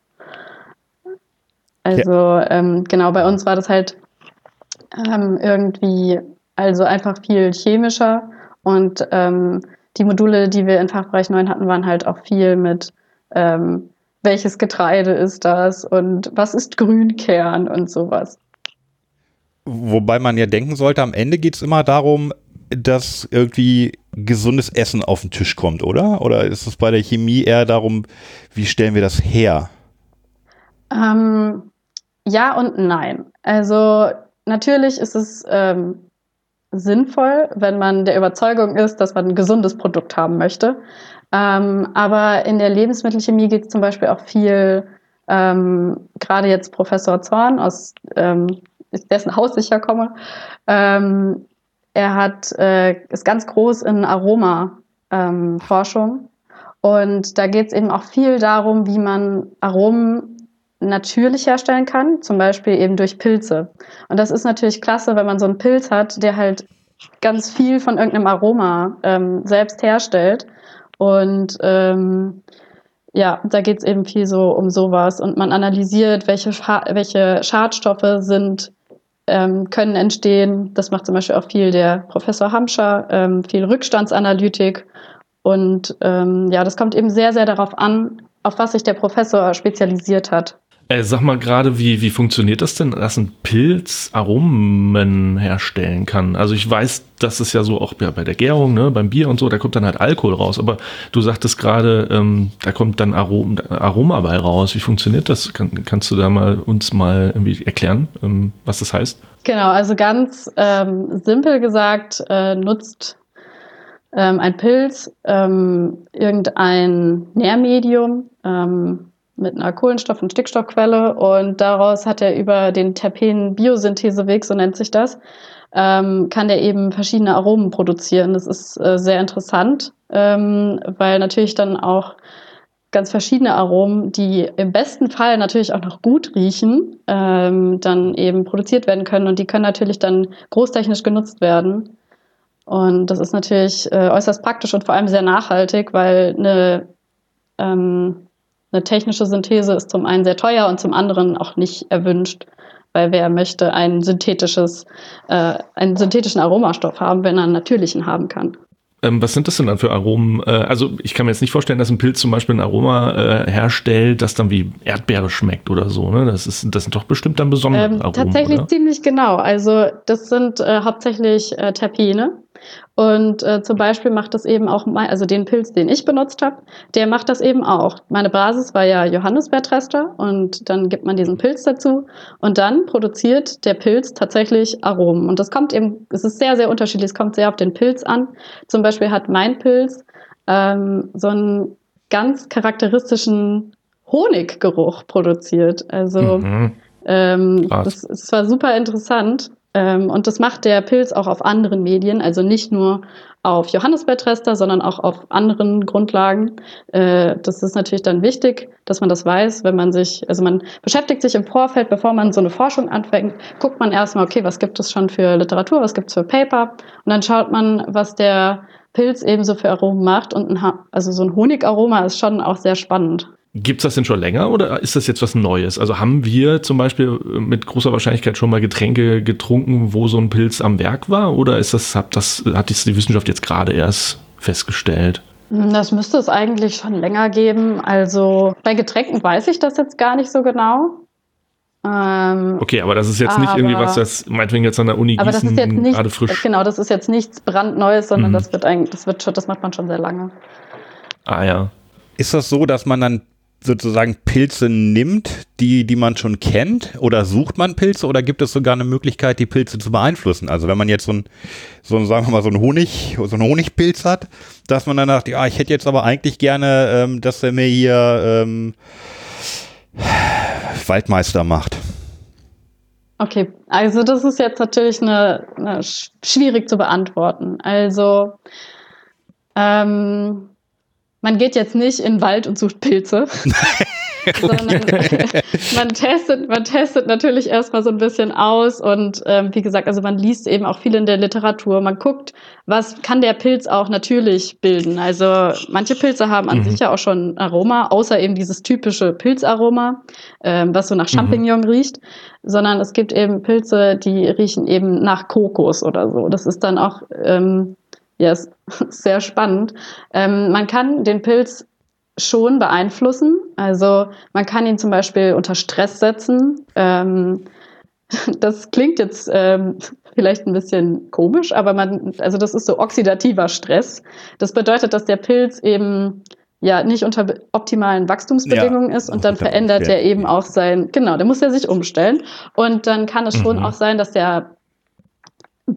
Also ja. ähm, genau, bei uns war das halt ähm, irgendwie also einfach viel chemischer und ähm, die Module, die wir in Fachbereich neun hatten, waren halt auch viel mit ähm, welches Getreide ist das und was ist Grünkern und sowas. Wobei man ja denken sollte, am Ende geht es immer darum, dass irgendwie gesundes Essen auf den Tisch kommt, oder? Oder ist es bei der Chemie eher darum, wie stellen wir das her? Ähm, ja und nein. Also natürlich ist es ähm, sinnvoll, wenn man der Überzeugung ist, dass man ein gesundes Produkt haben möchte. Ähm, aber in der Lebensmittelchemie geht es zum Beispiel auch viel, ähm, gerade jetzt Professor Zorn, aus ähm, dessen Haus ich ja komme, ähm, er hat, äh, ist ganz groß in Aroma-Forschung. Ähm, und da geht es eben auch viel darum, wie man Aromen natürlich herstellen kann, zum Beispiel eben durch Pilze. Und das ist natürlich klasse, wenn man so einen Pilz hat, der halt ganz viel von irgendeinem Aroma ähm, selbst herstellt. Und ähm, ja, da geht es eben viel so um sowas. Und man analysiert, welche, Scha- welche Schadstoffe sind, ähm, können entstehen. Das macht zum Beispiel auch viel der Professor Hamscher, ähm, viel Rückstandsanalytik. Und ähm, ja, das kommt eben sehr, sehr darauf an, auf was sich der Professor spezialisiert hat. Äh, sag mal gerade, wie, wie funktioniert das denn, dass ein Pilz Aromen herstellen kann? Also ich weiß, dass es ja so auch bei der Gärung, ne, beim Bier und so, da kommt dann halt Alkohol raus. Aber du sagtest gerade, ähm, da kommt dann Arom, Aroma bei raus. Wie funktioniert das? Kann, kannst du da mal uns mal irgendwie erklären, ähm, was das heißt? Genau, also ganz ähm, simpel gesagt äh, nutzt ähm, ein Pilz ähm, irgendein Nährmedium, ähm, mit einer Kohlenstoff- und Stickstoffquelle, und daraus hat er über den Terpen-Biosyntheseweg, so nennt sich das, ähm, kann der eben verschiedene Aromen produzieren. Das ist äh, sehr interessant, ähm, weil natürlich dann auch ganz verschiedene Aromen, die im besten Fall natürlich auch noch gut riechen, ähm, dann eben produziert werden können, und die können natürlich dann großtechnisch genutzt werden. Und das ist natürlich äh, äußerst praktisch und vor allem sehr nachhaltig, weil eine ähm, Eine technische Synthese ist zum einen sehr teuer und zum anderen auch nicht erwünscht, weil wer möchte ein synthetisches, äh, einen synthetischen Aromastoff haben, wenn er einen natürlichen haben kann. Ähm, was sind das denn dann für Aromen? Äh, also ich kann mir jetzt nicht vorstellen, dass ein Pilz zum Beispiel ein Aroma äh, herstellt, das dann wie Erdbeere schmeckt oder so. Ne? Das ist, das sind doch bestimmt dann besondere Ähm, Aromen, tatsächlich oder? ziemlich genau. Also das sind äh, hauptsächlich äh, Terpene. Und äh, zum Beispiel macht das eben auch, mein, also den Pilz, den ich benutzt habe, der macht das eben auch. Meine Basis war ja Johannisbeertrester, und dann gibt man diesen Pilz dazu, und dann produziert der Pilz tatsächlich Aromen. Und das kommt eben, es ist sehr, sehr unterschiedlich, es kommt sehr auf den Pilz an. Zum Beispiel hat mein Pilz ähm, so einen ganz charakteristischen Honiggeruch produziert. Also Mhm. ähm, Krass. das, das war super interessant. Ähm, und das macht der Pilz auch auf anderen Medien, also nicht nur auf Johannisbeertrester, sondern auch auf anderen Grundlagen. Äh, das ist natürlich dann wichtig, dass man das weiß, wenn man sich, also man beschäftigt sich im Vorfeld, bevor man so eine Forschung anfängt, guckt man erstmal, okay, was gibt es schon für Literatur, was gibt es für Paper, und dann schaut man, was der Pilz eben so für Aromen macht, und ein ha- also so ein Honigaroma ist schon auch sehr spannend. Gibt es das denn schon länger oder ist das jetzt was Neues? Also haben wir zum Beispiel mit großer Wahrscheinlichkeit schon mal Getränke getrunken, wo so ein Pilz am Werk war? Oder ist das, hat das, hat das die Wissenschaft jetzt gerade erst festgestellt? Das müsste es eigentlich schon länger geben. Also bei Getränken weiß ich das jetzt gar nicht so genau. Ähm, Okay, aber das ist jetzt nicht aber, irgendwie was, das meinetwegen jetzt an der Uni aber das ist jetzt Gießen nicht, gerade frisch. genau, das ist jetzt nichts brandneues, sondern Mhm. das wird eigentlich, das wird schon, das macht man schon sehr lange. Ah ja. Ist das so, dass man dann sozusagen Pilze nimmt, die, die man schon kennt, oder sucht man Pilze, oder gibt es sogar eine Möglichkeit, die Pilze zu beeinflussen? Also wenn man jetzt so ein, so ein, sagen wir mal, so ein Honig, so einen Honigpilz hat, dass man dann sagt, ja, ich hätte jetzt aber eigentlich gerne, ähm, dass er mir hier ähm, Waldmeister macht. Okay, also das ist jetzt natürlich eine, eine sch- schwierig zu beantworten. Also ähm, man geht jetzt nicht in den Wald und sucht Pilze, sondern man testet, man testet natürlich erstmal so ein bisschen aus, und ähm, wie gesagt, also man liest eben auch viel in der Literatur. Man guckt, was kann der Pilz auch natürlich bilden. Also manche Pilze haben an Mhm. sich ja auch schon Aroma, außer eben dieses typische Pilzaroma, ähm, was so nach Champignon riecht, sondern es gibt eben Pilze, die riechen eben nach Kokos oder so. Das ist dann auch ähm, ja, ist sehr spannend. Ähm, man kann den Pilz schon beeinflussen. Also man kann ihn zum Beispiel unter Stress setzen. Ähm, das klingt jetzt ähm, vielleicht ein bisschen komisch, aber man, also das ist so oxidativer Stress. Das bedeutet, dass der Pilz eben ja nicht unter be- optimalen Wachstumsbedingungen Ja, ist, und muss dann sich dann verändert er umstellen. eben auch sein, genau, der muss ja sich umstellen. Und dann kann es schon Mhm. auch sein, dass der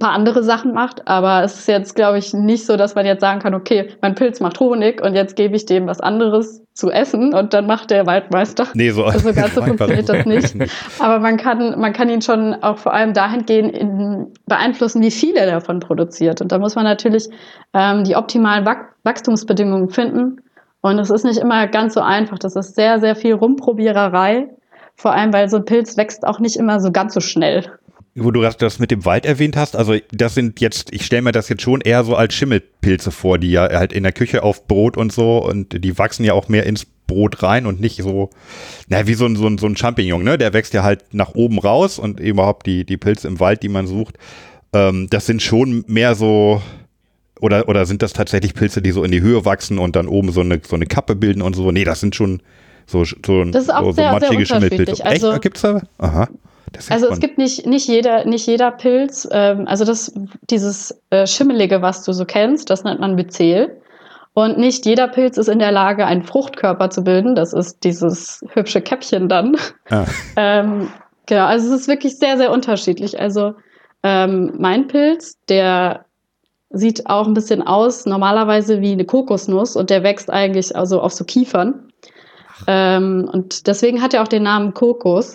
paar andere Sachen macht, aber es ist jetzt, glaube ich, nicht so, dass man jetzt sagen kann, okay, mein Pilz macht Honig und jetzt gebe ich dem was anderes zu essen und dann macht der Waldmeister. Nee, so, also ganz so funktioniert das nicht. Aber man kann, man kann ihn schon auch vor allem dahingehend in, beeinflussen, wie viel er davon produziert. Und da muss man natürlich ähm, die optimalen Wach- Wachstumsbedingungen finden. Und es ist nicht immer ganz so einfach. Das ist sehr, sehr viel Rumprobiererei. Vor allem, weil so ein Pilz wächst auch nicht immer so ganz so schnell. Wo du das mit dem Wald erwähnt hast, also das sind jetzt, ich stelle mir das jetzt schon eher so als Schimmelpilze vor, die ja halt in der Küche auf Brot und so, und die wachsen ja auch mehr ins Brot rein und nicht so, naja, wie so ein, so ein, so ein Champignon, ne? Der wächst ja halt nach oben raus, und überhaupt die, die Pilze im Wald, die man sucht, ähm, das sind schon mehr so, oder, oder sind das tatsächlich Pilze, die so in die Höhe wachsen und dann oben so eine, so eine Kappe bilden und so? Nee, das sind schon so, so, das ist auch so, sehr, so matschige sehr Schimmelpilze. also, Echt? Gibt's da? Aha. Also es gibt nicht, nicht, jeder, nicht jeder Pilz, ähm, also das, dieses äh, Schimmelige, was du so kennst, das nennt man Myzel. Und nicht jeder Pilz ist in der Lage, einen Fruchtkörper zu bilden. Das ist dieses hübsche Käppchen dann. Ah. ähm, genau, also es ist wirklich sehr, sehr unterschiedlich. Also ähm, mein Pilz, der sieht auch ein bisschen aus, normalerweise wie eine Kokosnuss, und der wächst eigentlich also auf so Kiefern. Ähm, und deswegen hat er auch den Namen Kokos.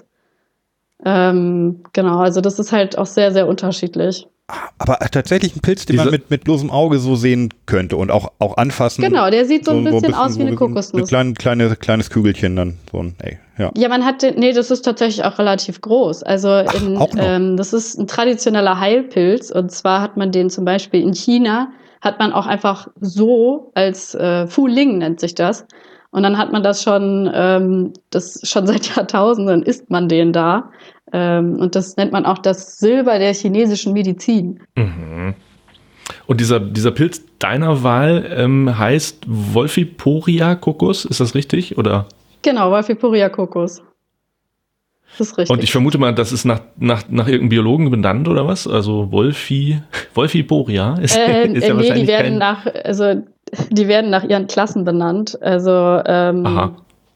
Ähm, genau, also das ist halt auch sehr, sehr unterschiedlich. Aber tatsächlich ein Pilz, den Diese man mit, mit losem Auge so sehen könnte und auch, auch anfassen. Genau, der sieht so ein, so bisschen, bisschen aus wie eine Kokosnuss. Ein kleine, kleine, kleines Kügelchen dann. So ein, ey, ja. ja, man hat, den, nee, das ist tatsächlich auch relativ groß. Also in, Ach, ähm, das ist ein traditioneller Heilpilz, und zwar hat man den zum Beispiel in China, hat man auch einfach so als äh, Fu Ling nennt sich das. Und dann hat man das schon, ähm, das schon seit Jahrtausenden isst man den da. Ähm, und das nennt man auch das Silber der chinesischen Medizin. Mhm. Und dieser, dieser Pilz deiner Wahl ähm, heißt Wolfiporia Kokos, ist das richtig? Oder? Genau, Wolfiporia Kokos. Das ist richtig. Und ich vermute mal, das ist nach, nach, nach irgendeinem Biologen benannt oder was? Also Wolfi, Wolfiporia ist, äh, ist ja nee, wahrscheinlich die werden kein... nach, also die werden nach ihren Klassen benannt. Also ähm, Aha.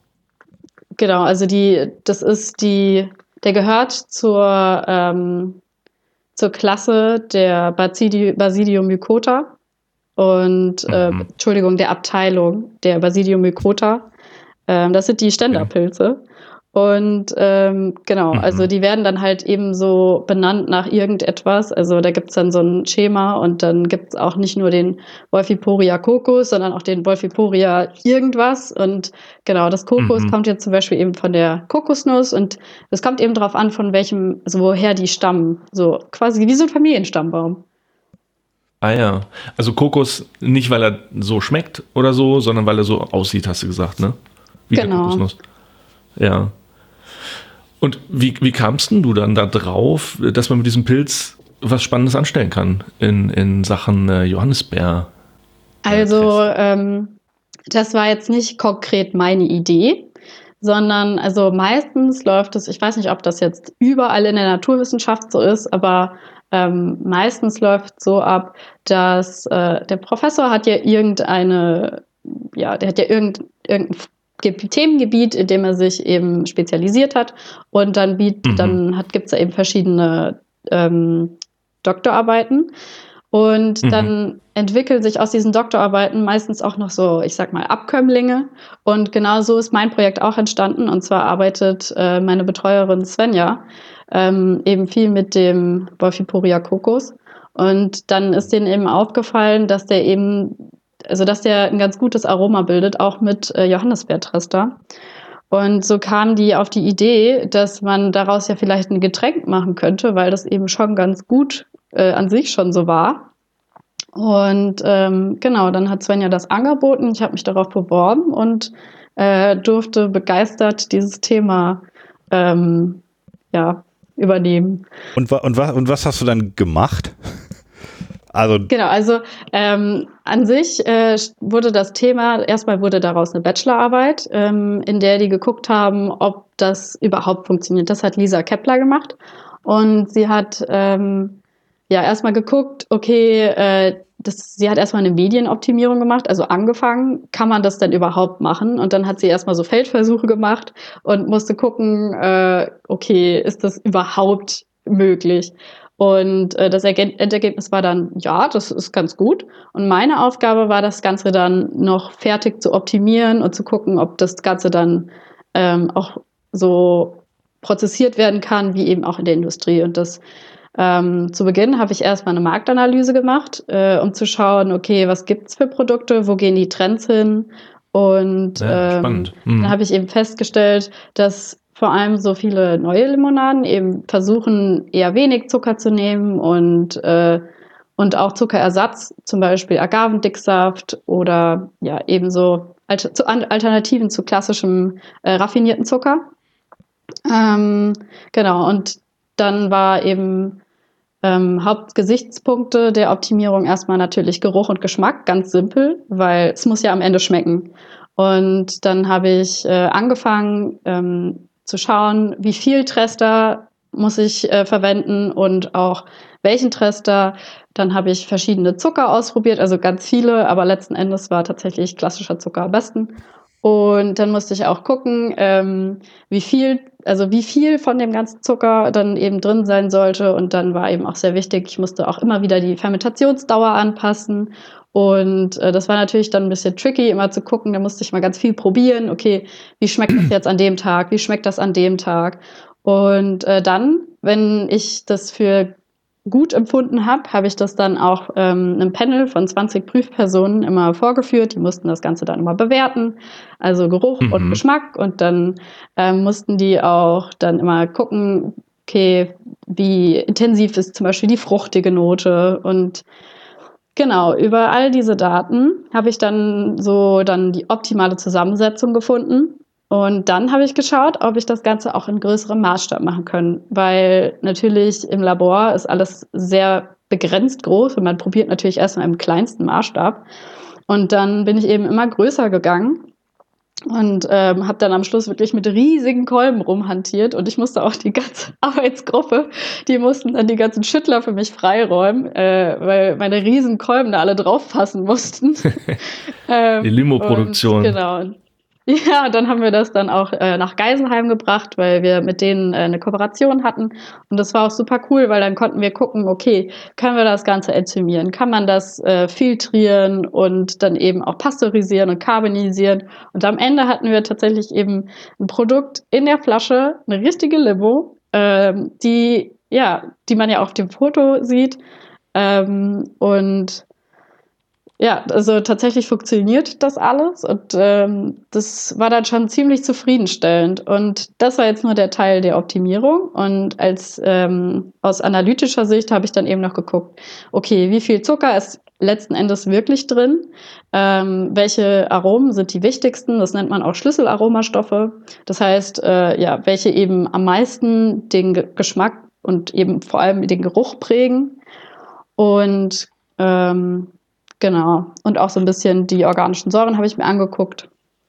Genau, also die, das ist die, der gehört zur ähm, zur Klasse der Basidi- Basidium mycota und äh, Mhm. Entschuldigung, der Abteilung der Basidium mycota. Ähm, das sind die Ständerpilze. Und ähm, genau, Mhm. also die werden dann halt eben so benannt nach irgendetwas. Also da gibt's dann so ein Schema, und dann gibt's auch nicht nur den Wolfiporia Kokos, sondern auch den Wolfiporia irgendwas. Und genau, das Kokos Mhm. kommt jetzt zum Beispiel eben von der Kokosnuss, und es kommt eben drauf an, von welchem, also woher die stammen. So quasi wie so ein Familienstammbaum. Ah ja, also Kokos nicht, weil er so schmeckt oder so, sondern weil er so aussieht, hast du gesagt, ne? Wie Genau. eine Kokosnuss. Ja. Und wie, wie kamst denn du dann da drauf, dass man mit diesem Pilz was Spannendes anstellen kann in, in Sachen äh, Johannisbeer? Also ähm, das war jetzt nicht konkret meine Idee, sondern also meistens läuft es, ich weiß nicht, ob das jetzt überall in der Naturwissenschaft so ist, aber ähm, meistens läuft es so ab, dass äh, der Professor hat ja irgendeine, ja, der hat ja irgend, irgendein Themengebiet, in dem er sich eben spezialisiert hat, und dann, biet, Mhm. dann hat, gibt's da eben verschiedene ähm, Doktorarbeiten, und Mhm. dann entwickeln sich aus diesen Doktorarbeiten meistens auch noch so, ich sag mal, Abkömmlinge, und genau so ist mein Projekt auch entstanden, und zwar arbeitet äh, meine Betreuerin Svenja ähm, eben viel mit dem Wolfiporia Kokos, und dann ist denen eben aufgefallen, dass der eben Also, dass der ein ganz gutes Aroma bildet, auch mit äh, Johannisbeertrester. Und so kamen die auf die Idee, dass man daraus ja vielleicht ein Getränk machen könnte, weil das eben schon ganz gut äh, an sich schon so war. Und ähm, genau, dann hat Svenja das angeboten. Ich habe mich darauf beworben und äh, durfte begeistert dieses Thema ähm, ja, übernehmen. Und, wa- und, wa- und was hast du dann gemacht? Also Genau, also ähm, an sich äh, wurde das Thema, erstmal wurde daraus eine Bachelorarbeit, ähm, in der die geguckt haben, ob das überhaupt funktioniert. Das hat Lisa Kepler gemacht, und sie hat ähm, ja erstmal geguckt, okay, äh, das, sie hat erstmal eine Medienoptimierung gemacht, also angefangen, kann man das denn überhaupt machen? Und dann hat sie erstmal so Feldversuche gemacht und musste gucken, äh, okay, ist das überhaupt möglich? Und äh, das Erge- Endergebnis war dann, ja, das ist ganz gut. Und meine Aufgabe war, das Ganze dann noch fertig zu optimieren und zu gucken, ob das Ganze dann ähm, auch so prozessiert werden kann, wie eben auch in der Industrie. Und das ähm, zu Beginn habe ich erstmal eine Marktanalyse gemacht, äh, um zu schauen, okay, was gibt's für Produkte, wo gehen die Trends hin? Und Ja, ähm, spannend. Mhm. dann habe ich eben festgestellt, dass vor allem so viele neue Limonaden eben versuchen, eher wenig Zucker zu nehmen und, äh, und auch Zuckerersatz, zum Beispiel Agavendicksaft oder ja ebenso Alter- zu An- Alternativen zu klassischem äh, raffinierten Zucker. Ähm, genau, und dann war eben ähm, Hauptgesichtspunkte der Optimierung erstmal natürlich Geruch und Geschmack, ganz simpel, weil es muss ja am Ende schmecken. Und dann habe ich äh, angefangen ähm, zu schauen, wie viel Trester muss ich äh, verwenden und auch welchen Trester. Dann habe ich verschiedene Zucker ausprobiert, also ganz viele, aber letzten Endes war tatsächlich klassischer Zucker am besten. Und dann musste ich auch gucken, ähm, wie viel, also wie viel von dem ganzen Zucker dann eben drin sein sollte. Und dann war eben auch sehr wichtig, ich musste auch immer wieder die Fermentationsdauer anpassen. Und äh, das war natürlich dann ein bisschen tricky, immer zu gucken. Da musste ich mal ganz viel probieren. Okay, wie schmeckt das jetzt an dem Tag? Wie schmeckt das an dem Tag? Und äh, dann, wenn ich das für gut empfunden habe, habe ich das dann auch ähm, einem Panel von zwanzig Prüfpersonen immer vorgeführt. Die mussten das Ganze dann immer bewerten, also Geruch Mhm. und Geschmack. Und dann ähm, mussten die auch dann immer gucken, okay, wie intensiv ist zum Beispiel die fruchtige Note. Und genau, über all diese Daten habe ich dann so dann die optimale Zusammensetzung gefunden. Und dann habe ich geschaut, ob ich das Ganze auch in größerem Maßstab machen kann, weil natürlich im Labor ist alles sehr begrenzt groß und man probiert natürlich erstmal im kleinsten Maßstab. Und dann bin ich eben immer größer gegangen und ähm, habe dann am Schluss wirklich mit riesigen Kolben rumhantiert und ich musste auch die ganze Arbeitsgruppe, die mussten dann die ganzen Schüttler für mich freiräumen, äh, weil meine riesen Kolben da alle drauf passen mussten. ähm, Die Limo-Produktion. und Genau. Ja, dann haben wir das dann auch äh, nach Geisenheim gebracht, weil wir mit denen äh, eine Kooperation hatten. Und das war auch super cool, weil dann konnten wir gucken, okay, können wir das Ganze enzymieren? Kann man das äh, filtrieren und dann eben auch pasteurisieren und carbonisieren? Und am Ende hatten wir tatsächlich eben ein Produkt in der Flasche, eine richtige Limo, ähm, die, ja, die man ja auf dem Foto sieht. Ähm, und Ja, also tatsächlich funktioniert das alles und ähm, das war dann schon ziemlich zufriedenstellend. Und das war jetzt nur der Teil der Optimierung. Und als ähm, aus analytischer Sicht habe ich dann eben noch geguckt, okay, wie viel Zucker ist letzten Endes wirklich drin? Ähm, welche Aromen sind die wichtigsten? Das nennt man auch Schlüsselaromastoffe. Das heißt, äh, ja, welche eben am meisten den Ge- Geschmack und eben vor allem den Geruch prägen. Und ähm, Genau. Und auch so ein bisschen die organischen Säuren habe ich mir angeguckt.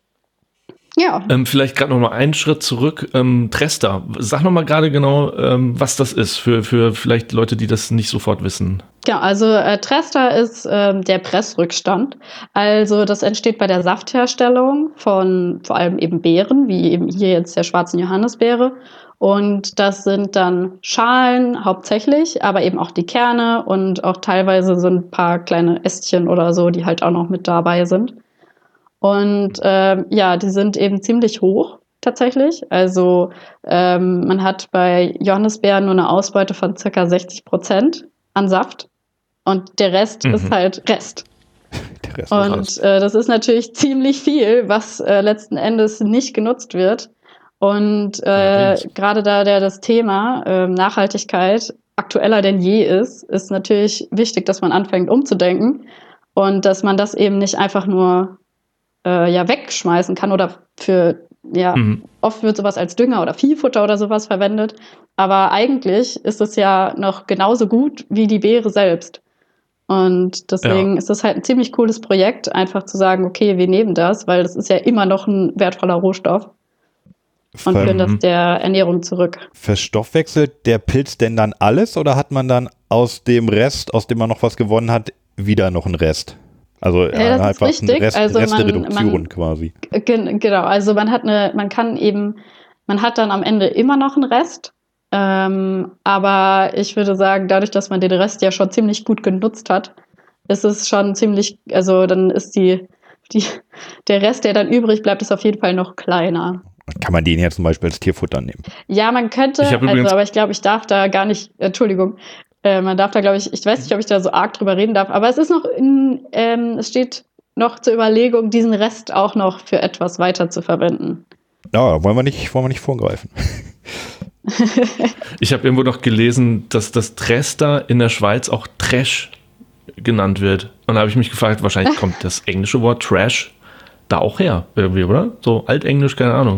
Ja. Ähm, vielleicht gerade noch mal einen Schritt zurück. Ähm, Trester, sag noch mal gerade genau, ähm, was das ist für, für vielleicht Leute, die das nicht sofort wissen. Ja, also äh, Trester ist ähm, der Pressrückstand. Also das entsteht bei der Saftherstellung von vor allem eben Beeren, wie eben hier jetzt der schwarzen Johannisbeere. Und das sind dann Schalen hauptsächlich, aber eben auch die Kerne und auch teilweise so ein paar kleine Ästchen oder so, die halt auch noch mit dabei sind. Und ähm, ja, die sind eben ziemlich hoch tatsächlich. Also ähm, man hat bei Johannisbeeren nur eine Ausbeute von circa sechzig Prozent an Saft und der Rest Mhm. ist halt Rest. Der Rest ist Und alles. äh, das ist natürlich ziemlich viel, was äh, letzten Endes nicht genutzt wird. Und äh, Allerdings. gerade da der das Thema äh, Nachhaltigkeit aktueller denn je ist, ist natürlich wichtig, dass man anfängt umzudenken und dass man das eben nicht einfach nur äh, ja wegschmeißen kann oder für ja Mhm. oft wird sowas als Dünger oder Viehfutter oder sowas verwendet, aber eigentlich ist es ja noch genauso gut wie die Beere selbst. Und deswegen Ja. ist das halt ein ziemlich cooles Projekt, einfach zu sagen, okay, wir nehmen das, weil das ist ja immer noch ein wertvoller Rohstoff und Ver führen das der Ernährung zurück. verstoffwechselt der Pilz denn dann alles oder hat man dann aus dem Rest, aus dem man noch was gewonnen hat, wieder noch einen Rest? Also Ja, das ist einfach richtig. eine Rest, Also man- Restereduktion man- quasi. Gen genau, also man hat eine, man kann eben, man hat dann am Ende immer noch einen Rest, Ähm, aber ich würde sagen, dadurch, dass man den Rest ja schon ziemlich gut genutzt hat, ist es schon ziemlich, also dann ist die, die, der Rest, der dann übrig bleibt, ist auf jeden Fall noch kleiner. Kann man den ja zum Beispiel als Tierfutter nehmen? Ja, man könnte, Ich hab übrigens- also, aber ich glaube, ich darf da gar nicht, Entschuldigung, äh, man darf da, glaube ich, ich weiß nicht, ob ich da so arg drüber reden darf, aber es ist noch in, ähm, es steht noch zur Überlegung, diesen Rest auch noch für etwas weiter zu verwenden. Ja, wollen wir nicht, wollen wir nicht vorgreifen. Ich habe irgendwo noch gelesen, dass das Trester in der Schweiz auch Trash genannt wird. Und da habe ich mich gefragt, wahrscheinlich kommt das englische Wort Trash da auch her, irgendwie, oder? So altenglisch, keine Ahnung.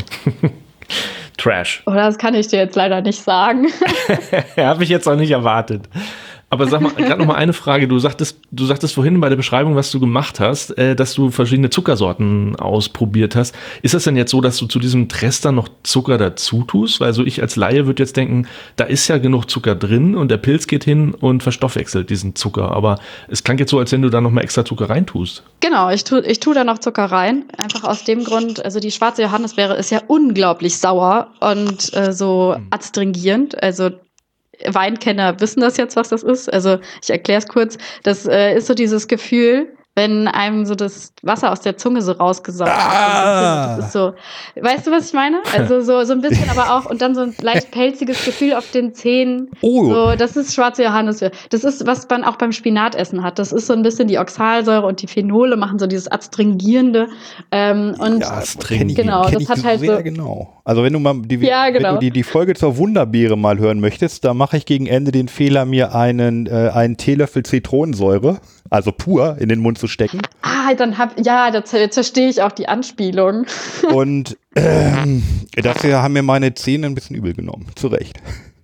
Trash. Oder das kann ich dir jetzt leider nicht sagen. Habe ich jetzt auch nicht erwartet. Aber sag mal, gerade noch mal eine Frage. Du sagtest, du sagtest vorhin bei der Beschreibung, was du gemacht hast, äh, dass du verschiedene Zuckersorten ausprobiert hast. Ist das denn jetzt so, dass du zu diesem Trester noch Zucker dazu tust? Weil so ich als Laie würde jetzt denken, da ist ja genug Zucker drin und der Pilz geht hin und verstoffwechselt diesen Zucker. Aber es klang jetzt so, als wenn du da noch mal extra Zucker reintust. Genau, ich tue ich tu da noch Zucker rein. Einfach aus dem Grund, also die schwarze Johannisbeere ist ja unglaublich sauer und äh, so adstringierend. Also Weinkenner wissen das jetzt, was das ist. Also ich erkläre es kurz. Das äh, ist so dieses Gefühl, wenn einem so das Wasser aus der Zunge so rausgesaugt wird. Ah. Das ist so, weißt du, was ich meine? Also so, so ein bisschen aber auch und dann so ein leicht pelziges Gefühl auf den Zähnen. Oh. So, das ist schwarze Johannisbeere. Das ist, was man auch beim Spinatessen hat. Das ist so ein bisschen die Oxalsäure und die Phenole machen so dieses Adstringierende. Ähm, und Ja, das kenn ich, genau, kenn das ich hat halt sehr so. genau. Also wenn du mal die, Ja, genau. wenn du die, die Folge zur Wunderbeere mal hören möchtest, da mache ich gegen Ende den Fehler, mir einen, äh, einen Teelöffel Zitronensäure, also pur, in den Mund zu stecken. Ah, dann hab, ja, da zer- jetzt verstehe ich auch die Anspielung. Und ähm, dafür haben mir meine Zähne ein bisschen übel genommen. Zu Recht.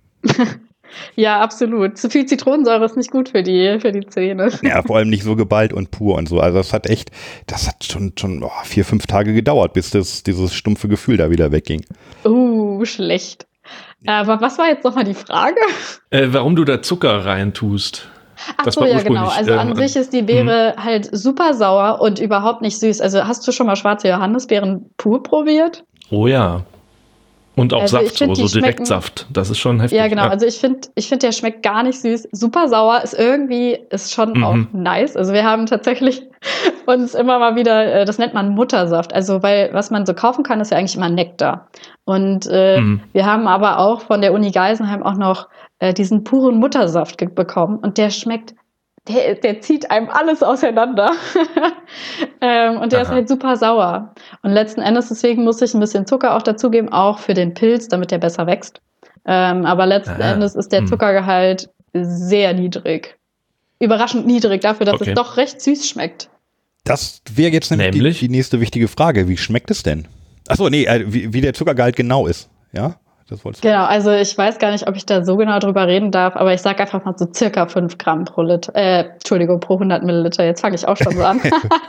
Ja, absolut. Zu viel Zitronensäure ist nicht gut für die, für die Zähne. Ja, vor allem nicht so geballt und pur und so. Also das hat echt, das hat schon, schon oh, vier, fünf Tage gedauert, bis das, dieses stumpfe Gefühl da wieder wegging. Uh, schlecht. Aber was war jetzt nochmal die Frage? Äh, warum du da Zucker reintust? Ach Das so, war ja, genau. ursprünglich, Also an ähm, sich ist die Beere halt super sauer und überhaupt nicht süß. Also hast du schon mal schwarze Johannisbeeren pur probiert? Oh ja. Und auch Also ich Saft, find, so, die so schmecken- Direktsaft. Das ist schon heftig. Ja, genau. Also ich finde, ich finde, der schmeckt gar nicht süß. Super sauer ist irgendwie, ist schon Mhm. auch nice. Also wir haben tatsächlich uns immer mal wieder, äh, das nennt man Muttersaft. Also weil, was man so kaufen kann, ist ja eigentlich immer Nektar. Und äh, Mhm. wir haben aber auch von der Uni Geisenheim auch noch äh, diesen puren Muttersaft ge- bekommen. Und der schmeckt, der, der zieht einem alles auseinander. ähm, und der Aha. ist halt super sauer. Und letzten Endes, deswegen muss ich ein bisschen Zucker auch dazugeben, auch für den Pilz, damit der besser wächst. Ähm, aber letzten Aha. Endes ist der Hm. Zuckergehalt sehr niedrig. Überraschend niedrig dafür, dass Okay. es doch recht süß schmeckt. Das wäre jetzt nämlich, Nämlich? Die, die nächste wichtige Frage. Wie schmeckt es denn? Achso, nee, äh, wie, wie der Zuckergehalt genau ist. Ja, das wolltest du. Genau, also ich weiß gar nicht, ob ich da so genau drüber reden darf, aber ich sage einfach mal so circa fünf Gramm pro Liter, äh, Entschuldigung, pro hundert Milliliter. Jetzt fange ich auch schon so an.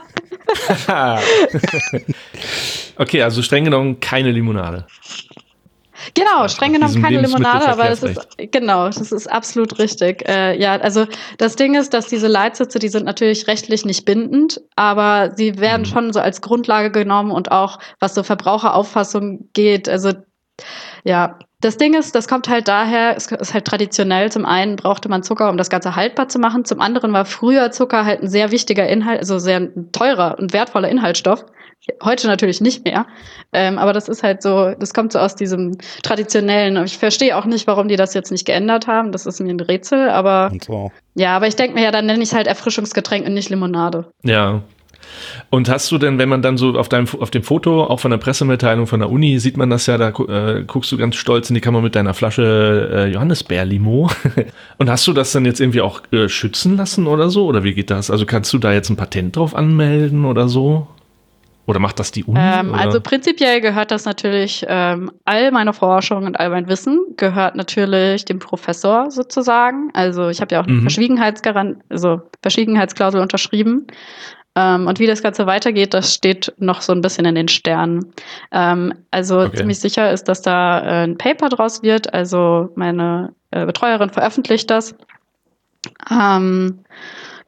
Okay, also streng genommen keine Limonade. Genau, streng Nach genommen diesem keine Limonade, aber das ist, Lebensmittelverkehrsrecht. genau, das ist absolut richtig. Äh, ja, also das Ding ist, dass diese Leitsätze, die sind natürlich rechtlich nicht bindend, aber sie werden Mhm. schon so als Grundlage genommen und auch, was so Verbraucherauffassung geht, also ja, das Ding ist, das kommt halt daher, es ist halt traditionell, zum einen brauchte man Zucker, um das Ganze haltbar zu machen, zum anderen war früher Zucker halt ein sehr wichtiger Inhalt, also sehr ein teurer und wertvoller Inhaltsstoff. Heute natürlich nicht mehr, ähm, aber das ist halt so, das kommt so aus diesem traditionellen. Ich verstehe auch nicht, warum die das jetzt nicht geändert haben, das ist mir ein Rätsel, aber Und so. ja, aber ich denke mir ja, dann nenne ich es halt Erfrischungsgetränk und nicht Limonade. Ja. Und hast du denn, wenn man dann so auf deinem auf dem Foto, auch von der Pressemitteilung von der Uni, sieht man das ja, da gu- äh, guckst du ganz stolz in die Kamera mit deiner Flasche äh, Johannisbeer-Limo. Und hast du das dann jetzt irgendwie auch äh, schützen lassen oder so? Oder wie geht das? Also kannst du da jetzt ein Patent drauf anmelden oder so? Oder macht das die Uni? Ähm, oder? also prinzipiell gehört das natürlich, ähm, all meine Forschung und all mein Wissen gehört natürlich dem Professor sozusagen. Also ich habe ja auch eine Mhm. Verschwiegenheitsgaran- also Verschwiegenheitsklausel unterschrieben. Ähm, und wie das Ganze weitergeht, das steht noch so ein bisschen in den Sternen. Ähm, also Okay. ziemlich sicher ist, dass da äh, ein Paper draus wird. Also meine äh, Betreuerin veröffentlicht das. Ähm,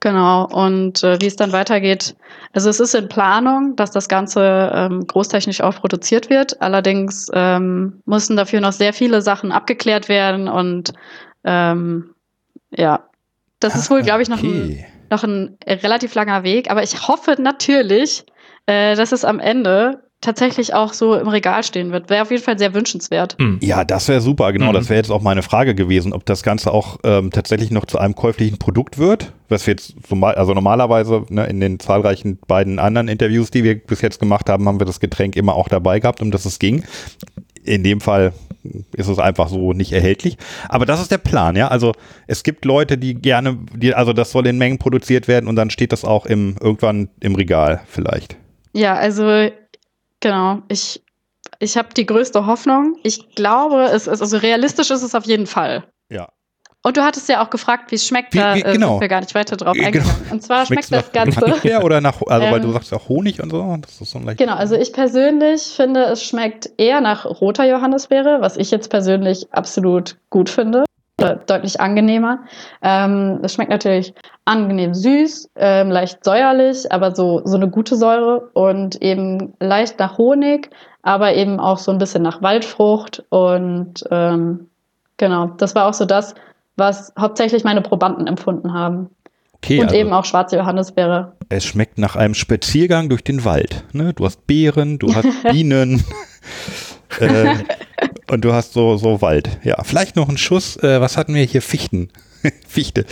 Genau, und äh, wie es dann weitergeht, also es ist in Planung, dass das Ganze ähm, großtechnisch auch produziert wird. Allerdings ähm, müssen dafür noch sehr viele Sachen abgeklärt werden und ähm, ja, das ist wohl, glaube ich, noch, Okay. ein, noch ein relativ langer Weg. Aber ich hoffe natürlich, äh, dass es am Ende tatsächlich auch so im Regal stehen wird. Wäre auf jeden Fall sehr wünschenswert. Mhm. Ja, das wäre super, genau. Mhm. Das wäre jetzt auch meine Frage gewesen, ob das Ganze auch ähm, tatsächlich noch zu einem käuflichen Produkt wird, was wir jetzt so mal, also normalerweise ne, in den zahlreichen beiden anderen Interviews, die wir bis jetzt gemacht haben, haben wir das Getränk immer auch dabei gehabt, um das es ging. In dem Fall ist es einfach so nicht erhältlich. Aber das ist der Plan, ja. Also es gibt Leute, die gerne, die, also das soll in Mengen produziert werden und dann steht das auch im irgendwann im Regal vielleicht. Ja, also genau. Ich, ich habe die größte Hoffnung. Ich glaube, es ist, also realistisch ist es auf jeden Fall. Ja. Und du hattest ja auch gefragt, wie es schmeckt. Wie- Da wie- äh, genau. sind wir gar nicht weiter drauf Äh, eingegangen. genau. Und zwar schmeckt das nach Ganze. Erdbeer oder nach, also weil Ähm, du sagst auch Honig und so. Das ist so leicht. Genau, also ich persönlich finde, es schmeckt eher nach roter Johannisbeere, was ich jetzt persönlich absolut gut finde. Oder deutlich angenehmer. Ähm, es schmeckt natürlich angenehm süß, ähm, leicht säuerlich, aber so, so eine gute Säure und eben leicht nach Honig, aber eben auch so ein bisschen nach Waldfrucht. Und ähm, genau, das war auch so das, was hauptsächlich meine Probanden empfunden haben. Okay, Und also eben auch schwarze Johannisbeere. es schmeckt nach einem Spaziergang durch den Wald. Ne? Du hast Beeren, du hast Bienen äh, und du hast so, so Wald. Ja, vielleicht noch ein Schuss, äh, was hatten wir hier? Fichten. Fichte.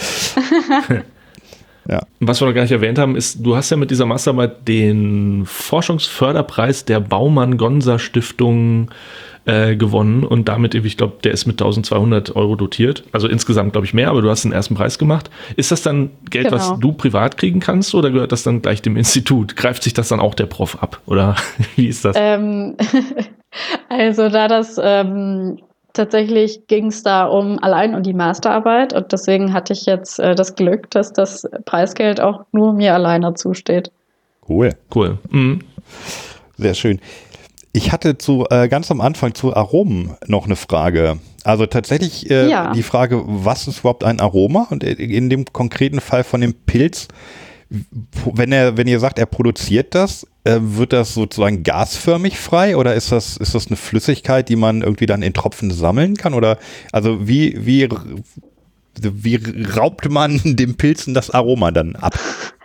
Was wir noch gar nicht erwähnt haben, ist, du hast ja mit dieser Masterarbeit den Forschungsförderpreis der Baumann-Gonza-Stiftung äh, gewonnen und damit, ich glaube, der ist mit eintausendzweihundert Euro dotiert. Also insgesamt, glaube ich, mehr, aber du hast den ersten Preis gemacht. Ist das dann Geld, Genau. was du privat kriegen kannst oder gehört das dann gleich dem Institut? Greift sich das dann auch der Prof ab oder wie ist das? Ähm, also da das ähm, tatsächlich ging es da um allein um die Masterarbeit und deswegen hatte ich jetzt äh, das Glück, dass das Preisgeld auch nur mir alleine zusteht. Cool. Cool. Mhm. Sehr schön. Ich hatte zu äh, ganz am Anfang zu Aromen noch eine Frage. Also tatsächlich äh, Ja. die Frage, was ist überhaupt ein Aroma? Und in dem konkreten Fall von dem Pilz, wenn er, wenn ihr sagt, er produziert das, äh, wird das sozusagen gasförmig frei oder ist das, ist das eine Flüssigkeit, die man irgendwie dann in Tropfen sammeln kann? Oder also wie, wie, wie raubt man dem Pilzen das Aroma dann ab?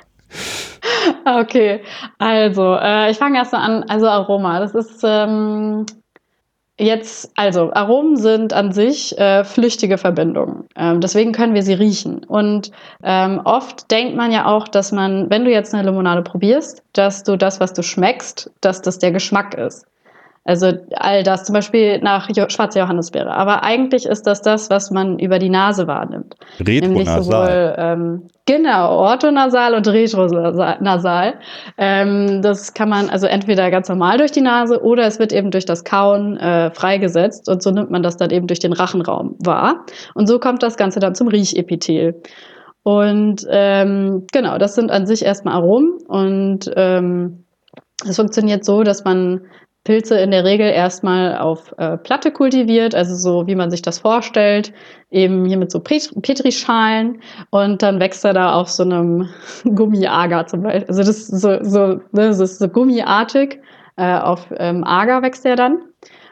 Okay, also äh, ich fange erst mal an. Also Aroma, das ist ähm, jetzt, also Aromen sind an sich äh, flüchtige Verbindungen. Ähm, deswegen können wir sie riechen. Und ähm, oft denkt man ja auch, dass man, wenn du jetzt eine Limonade probierst, dass du das, was du schmeckst, dass das der Geschmack ist. Also all das, zum Beispiel nach jo- schwarzer Johannisbeere. Aber eigentlich ist das das, was man über die Nase wahrnimmt. Nämlich Retronasal. sowohl, ähm, genau, orthonasal und retronasal. Ähm, das kann man also entweder ganz normal durch die Nase oder es wird eben durch das Kauen äh, freigesetzt und so nimmt man das dann eben durch den Rachenraum wahr. Und so kommt das Ganze dann zum Riechepithel. Und ähm, genau, das sind an sich erstmal Aromen und ähm, es funktioniert so, dass man Pilze in der Regel erstmal auf äh, Platte kultiviert, also so wie man sich das vorstellt, eben hier mit so Pet- Petrischalen und dann wächst er da auf so einem Gummiagar zum Beispiel. Also das ist so, so, ne, das ist so gummiartig, äh, auf ähm, Agar wächst er dann.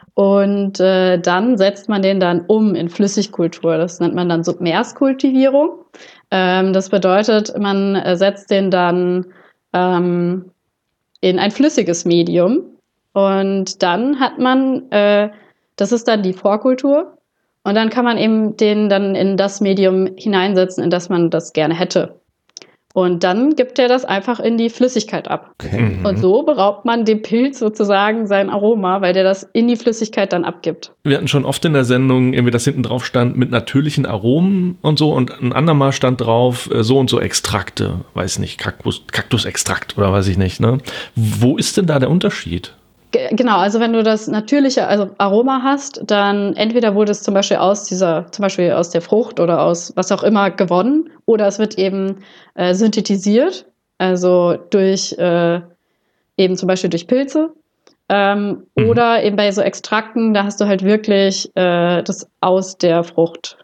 Und äh, dann setzt man den dann um in Flüssigkultur. Das nennt man dann Submerskultivierung. Ähm, das bedeutet, man äh, setzt den dann ähm, in ein flüssiges Medium. Und dann hat man, äh, das ist dann die Vorkultur. Und dann kann man eben den dann in das Medium hineinsetzen, in das man das gerne hätte. Und dann gibt er das einfach in die Flüssigkeit ab. Okay. Und so beraubt man dem Pilz sozusagen sein Aroma, weil der das in die Flüssigkeit dann abgibt. Wir hatten schon oft in der Sendung, irgendwie das hinten drauf stand, mit natürlichen Aromen und so und ein andermal stand drauf, äh, so und so Extrakte, weiß nicht, Kaktus, Kaktusextrakt oder weiß ich nicht, ne? Wo ist denn da der Unterschied? Ge- Genau, also wenn du das natürliche also Aroma hast, dann entweder wurde es zum Beispiel aus dieser, zum Beispiel aus der Frucht oder aus was auch immer gewonnen, oder es wird eben äh, synthetisiert, also durch äh, eben zum Beispiel durch Pilze. Ähm, Mhm. Oder eben bei so Extrakten, da hast du halt wirklich äh, das aus der Frucht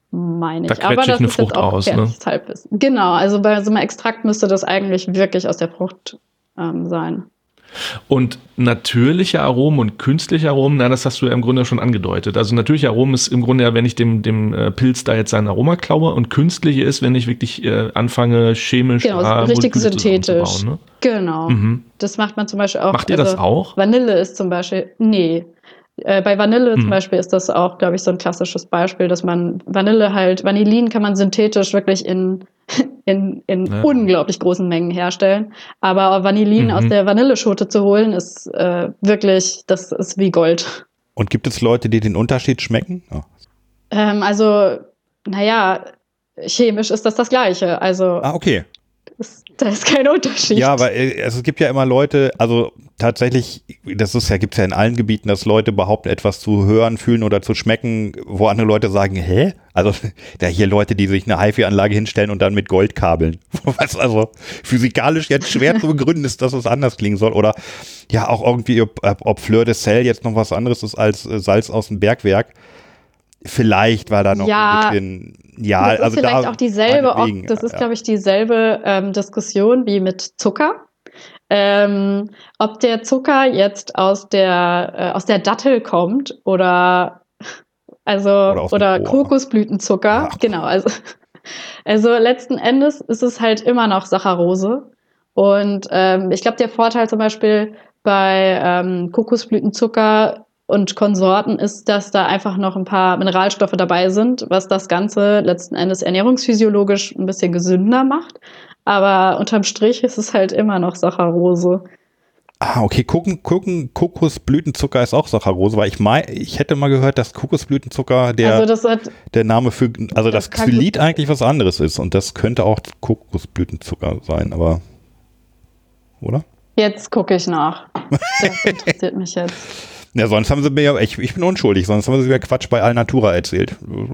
meine ich. Da Aber quetsche ich das eine ist Frucht jetzt auch aus, ne? gefährliches Halbwissen. Genau, also bei so einem Extrakt müsste das eigentlich wirklich aus der Frucht ähm, sein. Und natürliche Aromen und künstliche Aromen, na, das hast du ja im Grunde schon angedeutet. Also natürliche Aromen ist im Grunde ja, wenn ich dem, dem äh, Pilz da jetzt sein Aroma klaue, und künstliche ist, wenn ich wirklich äh, anfange, chemisch Genau, da richtig Moleküle synthetisch. zusammenzubauen, ne? Genau. Mhm. Das macht man zum Beispiel auch. Macht ihr das auch? Vanille ist zum Beispiel, nee. Äh, bei Vanille Mhm. zum Beispiel ist das auch, glaube ich, so ein klassisches Beispiel, dass man Vanille halt, Vanillin kann man synthetisch wirklich in, in, in Ja. unglaublich großen Mengen herstellen. Aber Vanillin Mhm. aus der Vanilleschote zu holen, ist äh, wirklich, das ist wie Gold. Und gibt es Leute, die den Unterschied schmecken? Oh. Ähm, also, naja, chemisch ist das das Gleiche. Also, Ah, okay. ist, da ist kein Unterschied. Ja, aber äh, es gibt ja immer Leute, also tatsächlich, das ist ja, gibt es ja in allen Gebieten, dass Leute behaupten, etwas zu hören, fühlen oder zu schmecken, wo andere Leute sagen, hä? Also da hier Leute, die sich eine HiFi-Anlage hinstellen und dann mit Gold kabeln. Was also physikalisch jetzt schwer zu begründen ist, dass es anders klingen soll. Oder ja, auch irgendwie, ob, ob Fleur de Sel jetzt noch was anderes ist als äh, Salz aus dem Bergwerk. Vielleicht, weil da noch Ja, ein bisschen, ja, das ist also vielleicht da, auch dieselbe, meinetwegen, das ist, ja. glaube ich, dieselbe ähm, Diskussion wie mit Zucker. Ähm, ob der Zucker jetzt aus der, äh, aus der Dattel kommt oder, also, Oder aus dem oder Rohr. Kokosblütenzucker. Ach. Genau, also, also letzten Endes ist es halt immer noch Saccharose. Und ähm, ich glaube, der Vorteil zum Beispiel bei ähm, Kokosblütenzucker und Konsorten ist, dass da einfach noch ein paar Mineralstoffe dabei sind, was das Ganze letzten Endes ernährungsphysiologisch ein bisschen gesünder macht. Aber unterm Strich ist es halt immer noch Saccharose. Ah, okay, Kuchen, Kuchen, Kokosblütenzucker ist auch Saccharose, weil ich mein, ich hätte mal gehört, dass Kokosblütenzucker der, Also das hat, der Name für, also das, Das kann Xylit gut- eigentlich was anderes ist und das könnte auch Kokosblütenzucker sein, aber, oder? jetzt gucke ich nach. Das interessiert mich jetzt. Ja, sonst haben sie mir ja, ich, ich bin unschuldig, sonst haben sie mir Quatsch bei Alnatura erzählt.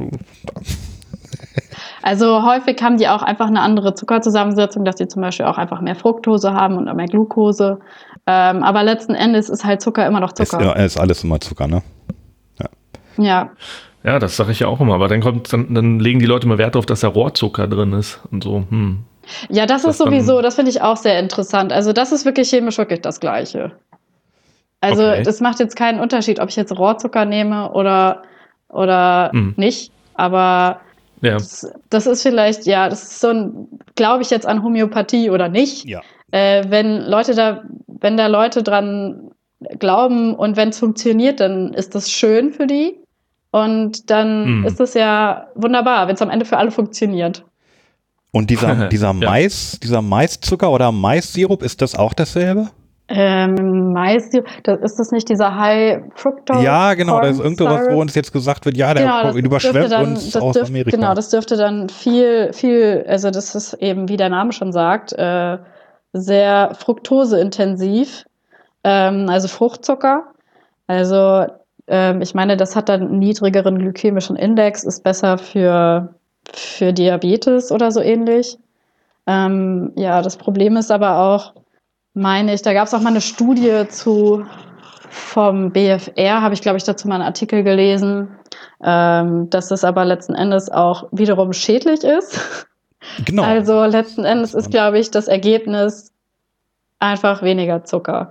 Also häufig haben die auch einfach eine andere Zuckerzusammensetzung, dass die zum Beispiel auch einfach mehr Fructose haben und mehr Glucose. Ähm, aber letzten Endes ist halt Zucker immer noch Ist, Zucker. ja, ist alles immer Zucker, ne? Ja. Ja, das sage ich ja auch immer, aber dann kommt, dann, dann legen die Leute mal Wert darauf, dass da Rohrzucker drin ist und so. Hm. Ja, das, Das ist sowieso, dann- das finde ich auch sehr interessant. Also das ist wirklich chemisch wirklich das Gleiche. Also Okay. das macht jetzt keinen Unterschied, ob ich jetzt Rohrzucker nehme oder, oder Mhm. nicht. Aber Ja. das, das ist vielleicht, ja, das ist so ein, glaube ich jetzt an Homöopathie oder nicht. Ja. Äh, wenn Leute da, wenn da Leute dran glauben und wenn es funktioniert, dann ist das schön für die. Und dann Mhm. ist es ja wunderbar, wenn es am Ende für alle funktioniert. Und dieser, dieser Ja. Mais, dieser Maiszucker oder Maissirup, ist das auch dasselbe? Ähm, Mais, das, ist das nicht dieser High Fructose? Ja, genau, das ist Corn irgendwas, wo Syrup? uns jetzt gesagt wird, ja, der Genau, das kommt- überschwemmt dürfte dann- uns das aus dürf- Amerika. Genau, das dürfte dann viel, viel, also das ist eben, wie der Name schon sagt, äh, sehr fruktoseintensiv, ähm, also Fruchtzucker. Also ähm, ich meine, das hat dann einen niedrigeren glykämischen Index, ist besser für, für Diabetes oder so ähnlich. Ähm, ja, das Problem ist aber auch, meine ich, da gab es auch mal eine Studie zu vom B F R, habe ich, glaube ich, dazu mal einen Artikel gelesen, ähm, dass das aber letzten Endes auch wiederum schädlich ist. Genau. Also letzten Endes ist, glaube ich, das Ergebnis einfach weniger Zucker.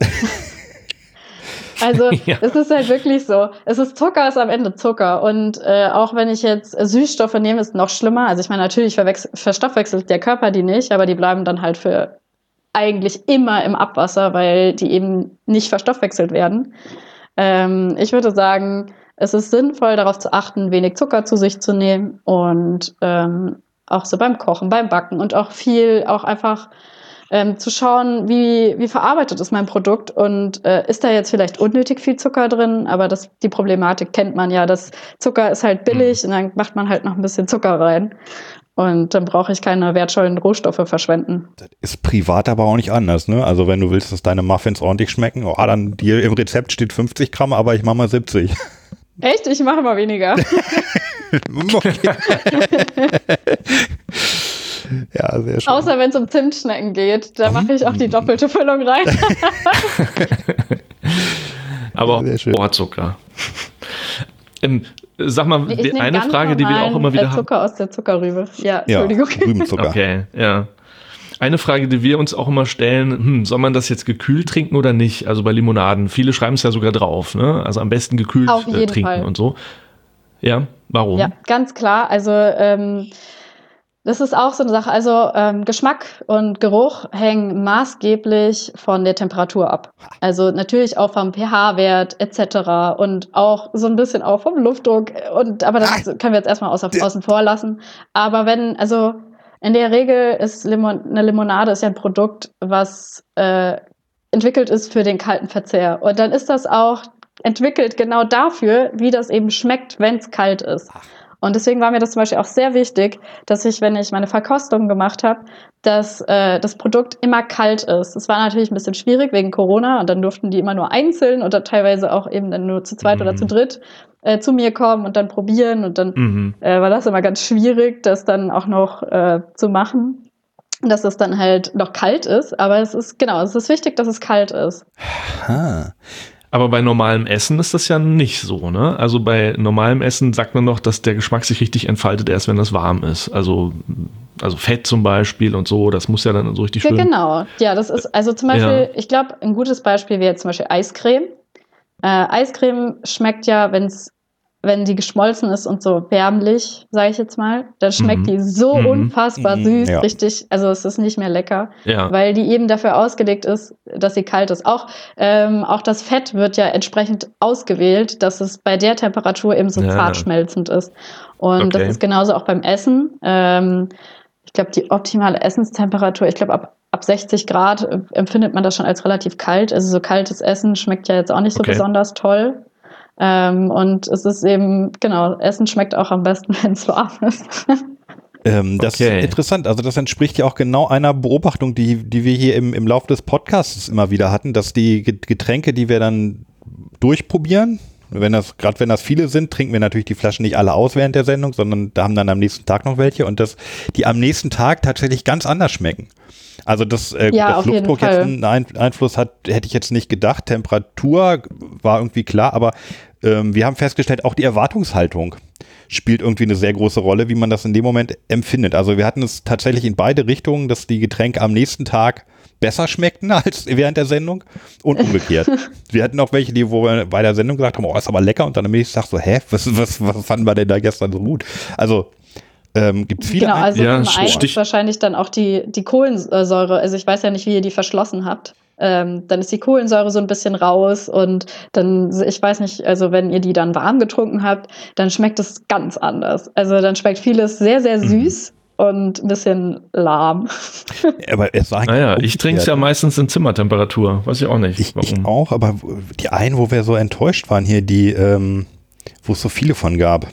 Also Ja. es ist halt wirklich so, es ist Zucker, ist am Ende Zucker. Und äh, auch wenn ich jetzt Süßstoffe nehme, ist noch schlimmer. Also ich meine, natürlich verwechsel- verstoffwechselt der Körper die nicht, aber die bleiben dann halt für eigentlich immer im Abwasser, weil die eben nicht verstoffwechselt werden. Ähm, ich würde sagen, es ist sinnvoll, darauf zu achten, wenig Zucker zu sich zu nehmen und ähm, auch so beim Kochen, beim Backen und auch viel, auch einfach ähm, zu schauen, wie, wie verarbeitet ist mein Produkt und äh, ist da jetzt vielleicht unnötig viel Zucker drin, aber das, die Problematik kennt man ja, dass Zucker ist halt billig und dann macht man halt noch ein bisschen Zucker rein. Und dann brauche ich keine wertvollen Rohstoffe verschwenden. Das ist privat aber auch nicht anders, ne? Also wenn du willst, dass deine Muffins ordentlich schmecken, oh, dann hier im Rezept steht fünfzig Gramm, aber ich mache mal siebzig. Echt? Ich mache mal weniger. Okay. Ja, sehr schön. Außer wenn es um Zimtschnecken geht, da mache ich auch die doppelte Füllung rein. Aber Sehr schön. Rohrzucker. ähm, Sag mal, Ich nehme eine ganz Frage, die wir auch immer wieder äh, Zucker aus der Zuckerrübe. Ja, Ja, Entschuldigung. Rübenzucker. Okay, ja. Eine Frage, die wir uns auch immer stellen, hm, soll man das jetzt gekühlt trinken oder nicht? Also bei Limonaden. Viele schreiben es ja sogar drauf, ne? Also am besten gekühlt Auf jeden äh, trinken Fall. und so. Ja, warum? Ja, ganz klar. Also ähm, das ist auch so eine Sache. Also ähm, Geschmack und Geruch hängen maßgeblich von der Temperatur ab. Also natürlich auch vom pH-Wert et cetera und auch so ein bisschen auch vom Luftdruck. Und aber das können wir jetzt erstmal außer, außen vor lassen. Aber wenn, also in der Regel ist Limon, eine Limonade ist ja ein Produkt, was äh, entwickelt ist für den kalten Verzehr. Und dann ist das auch entwickelt genau dafür, wie das eben schmeckt, wenn es kalt ist. Und deswegen war mir das zum Beispiel auch sehr wichtig, dass ich, wenn ich meine Verkostung gemacht habe, dass äh, das Produkt immer kalt ist. Das war natürlich ein bisschen schwierig wegen Corona und dann durften die immer nur einzeln oder teilweise auch eben dann nur zu zweit Mhm. oder zu dritt äh, zu mir kommen und dann probieren und dann Mhm. äh, war das immer ganz schwierig, das dann auch noch äh, zu machen, dass es dann halt noch kalt ist. Aber es ist, genau, es ist wichtig, dass es kalt ist. Ah. Aber bei normalem Essen ist das ja nicht so, ne? Also bei normalem Essen sagt man noch, dass der Geschmack sich richtig entfaltet, erst wenn das warm ist. Also, also Fett zum Beispiel und so, das muss ja dann so richtig Ja, schön. genau. Ja, das ist also zum Beispiel, Ja. ich glaube, ein gutes Beispiel wäre jetzt zum Beispiel Eiscreme. Äh, Eiscreme schmeckt ja, wenn's, wenn die geschmolzen ist und so wärmlich, sage ich jetzt mal, dann schmeckt Mhm. die so Mhm. unfassbar Mhm, süß, ja. richtig, also es ist nicht mehr lecker, Ja. weil die eben dafür ausgelegt ist, dass sie kalt ist. Auch, ähm, auch das Fett wird ja entsprechend ausgewählt, dass es bei der Temperatur eben so Ja. zart schmelzend ist. Und Okay. das ist genauso auch beim Essen. Ähm, ich glaube, die optimale Essenstemperatur, ich glaube, ab, ab sechzig Grad äh, empfindet man das schon als relativ kalt. Also so kaltes Essen schmeckt ja jetzt auch nicht so Okay. besonders toll. Ähm, und es ist eben, genau, Essen schmeckt auch am besten, wenn es warm ist. Ähm, das Okay. ist interessant. Also das entspricht ja auch genau einer Beobachtung, die, die wir hier im, im Laufe des Podcasts immer wieder hatten, dass die Getränke, die wir dann durchprobieren, wenn das, gerade wenn das viele sind, trinken wir natürlich die Flaschen nicht alle aus während der Sendung, sondern da haben dann am nächsten Tag noch welche und dass die am nächsten Tag tatsächlich ganz anders schmecken. Also das, äh, gut, Ja, dass auf jeden Luftdruck jetzt Fall. einen Ein- Einfluss hat, hätte ich jetzt nicht gedacht. Temperatur war irgendwie klar, aber ähm, wir haben festgestellt, auch die Erwartungshaltung spielt irgendwie eine sehr große Rolle, wie man das in dem Moment empfindet. Also wir hatten es tatsächlich in beide Richtungen, dass die Getränke am nächsten Tag besser schmeckten als während der Sendung und umgekehrt. Wir hatten auch welche, die wo wir bei der Sendung gesagt haben, oh, ist aber lecker und dann am nächsten Tag so, hä, was, was, was fanden wir denn da gestern so gut? Also ähm, gibt es viele Genau, also Ja, zum einen Stich- ist wahrscheinlich dann auch die, die Kohlensäure, also ich weiß ja nicht, wie ihr die verschlossen habt. Ähm, dann ist die Kohlensäure so ein bisschen raus und dann, ich weiß nicht, also wenn ihr die dann warm getrunken habt, dann schmeckt es ganz anders. Also dann schmeckt vieles sehr, sehr süß und ein bisschen lahm. aber es war Naja, ich trinke es ja umgekehrt. meistens in Zimmertemperatur. Weiß ich auch nicht, Ich, ich warum. auch, aber die einen, wo wir so enttäuscht waren hier, die, ähm, wo es so viele von gab.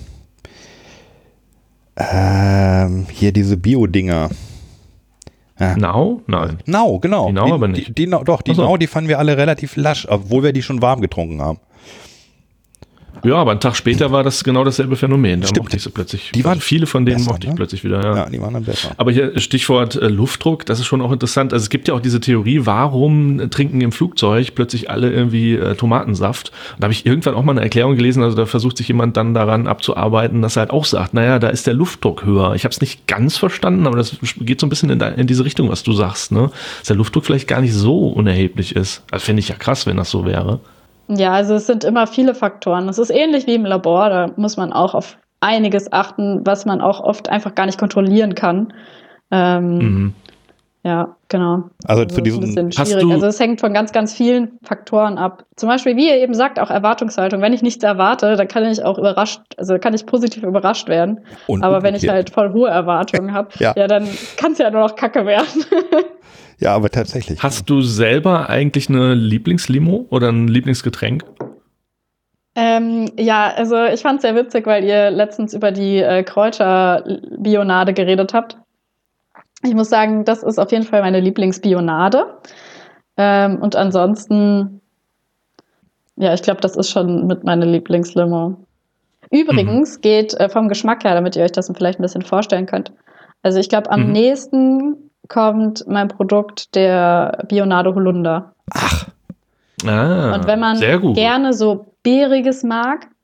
Ähm, hier diese Bio-Dinger. Ja. Now? Nein. Nau, genau. Die Nau die, aber nicht. Die, die, Nau- doch, die Ach so. Nau, die fanden wir alle relativ lasch, obwohl wir die schon warm getrunken haben. Ja, aber einen Tag später war das genau dasselbe Phänomen. Da Stimmt. mochte ich sie plötzlich. Die waren also viele von denen besser, mochte ich ne? plötzlich wieder, Ja, ja. die waren dann besser. Aber hier Stichwort äh, Luftdruck, das ist schon auch interessant. Also es gibt ja auch diese Theorie, warum äh, trinken im Flugzeug plötzlich alle irgendwie äh, Tomatensaft? Und da habe ich irgendwann auch mal eine Erklärung gelesen, also da versucht sich jemand dann daran abzuarbeiten, dass er halt auch sagt, naja, da ist der Luftdruck höher. Ich habe es nicht ganz verstanden, aber das geht so ein bisschen in, de- in diese Richtung, was du sagst, ne? Dass der Luftdruck vielleicht gar nicht so unerheblich ist. Also finde ich ja krass, wenn das so wäre. Ja, also es sind immer viele Faktoren. Es ist ähnlich wie im Labor, da muss man auch auf einiges achten, was man auch oft einfach gar nicht kontrollieren kann. Ähm, Mhm. Ja, genau. Also Das zu ist diesen- ein bisschen Hast schwierig. du- Also es hängt von ganz, ganz vielen Faktoren ab. Zum Beispiel, wie ihr eben sagt, auch Erwartungshaltung. Wenn ich nichts erwarte, dann kann ich auch überrascht, also kann ich positiv überrascht werden. Und Aber wenn ich umgekehrt. halt voll hohe Erwartungen habe, Ja. ja. dann kann es ja nur noch Kacke werden. Ja, aber tatsächlich. Hast du selber eigentlich eine Lieblingslimo oder ein Lieblingsgetränk? Ähm, ja, also ich fand es sehr witzig, weil ihr letztens über die äh, Kräuterbionade geredet habt. Ich muss sagen, das ist auf jeden Fall meine Lieblingsbionade. Ähm, und ansonsten, ja, ich glaube, das ist schon mit meiner Lieblingslimo. Übrigens Mhm. geht äh, vom Geschmack her, damit ihr euch das vielleicht ein bisschen vorstellen könnt. Also ich glaube, am Mhm. nächsten kommt mein Produkt der Bionade Holunder. Ach, Ah, Und wenn man sehr gut. gerne so Beeriges mag,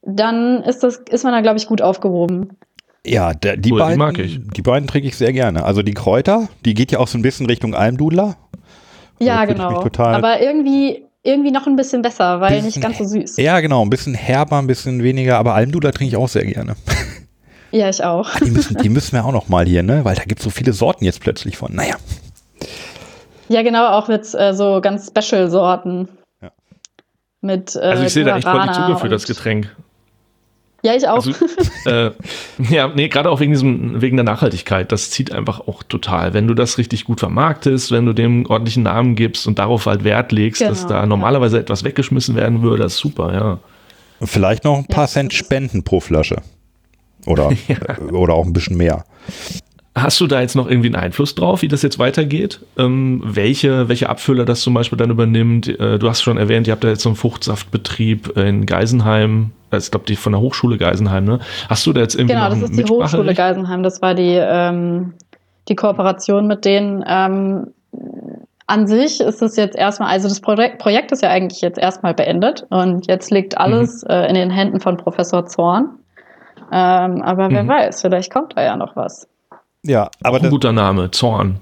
dann ist das, ist man da, glaube ich, gut aufgehoben. Ja, der, die, Cool, die beiden, mag ich. die beiden trinke ich sehr gerne. Also die Kräuter, die geht ja auch so ein bisschen Richtung Almdudler. Ja, fühl ich mich genau. total- Aber irgendwie, irgendwie noch ein bisschen besser, weil Bisschen- nicht ganz so süß. Ja, genau, ein bisschen herber, ein bisschen weniger, aber Almdudler trinke ich auch sehr gerne. Ja, ich auch. Die müssen, die müssen wir auch noch mal hier, ne? Weil da gibt es so viele Sorten jetzt plötzlich von. Naja. Ja, genau, auch mit äh, so ganz Special-Sorten. Ja. Mit, äh, Also ich sehe da echt voll die Guarana Zukunft für und- das Getränk. Ja, ich auch. Also, äh, ja, nee, gerade auch wegen diesem, wegen der Nachhaltigkeit. Das zieht einfach auch total. Wenn du das richtig gut vermarktest, wenn du dem ordentlichen Namen gibst und darauf halt Wert legst, Genau, dass da ja. normalerweise etwas weggeschmissen werden würde, das ist super, ja. Und vielleicht noch ein paar Ja, Cent das ist- Spenden pro Flasche. Oder, äh, oder auch ein bisschen mehr. Hast du da jetzt noch irgendwie einen Einfluss drauf, wie das jetzt weitergeht? Ähm, welche, welche Abfüller das zum Beispiel dann übernimmt? Äh, du hast schon erwähnt, ihr habt da jetzt so einen Fruchtsaftbetrieb in Geisenheim. Das ist, glaube ich, von der Hochschule Geisenheim, ne? Hast du da jetzt irgendwie Genau, noch das ein ist die Hochschule Mitspracherecht? Geisenheim. Das war die, ähm, die Kooperation mit denen. Ähm, an sich ist es jetzt erstmal, also das Projekt, Projekt ist ja eigentlich jetzt erstmal beendet und jetzt liegt alles Mhm. äh, in den Händen von Professor Zorn. Ähm, aber wer Mhm. weiß, vielleicht kommt da ja noch was. Ja, aber Auch ein das, guter Name, Zorn.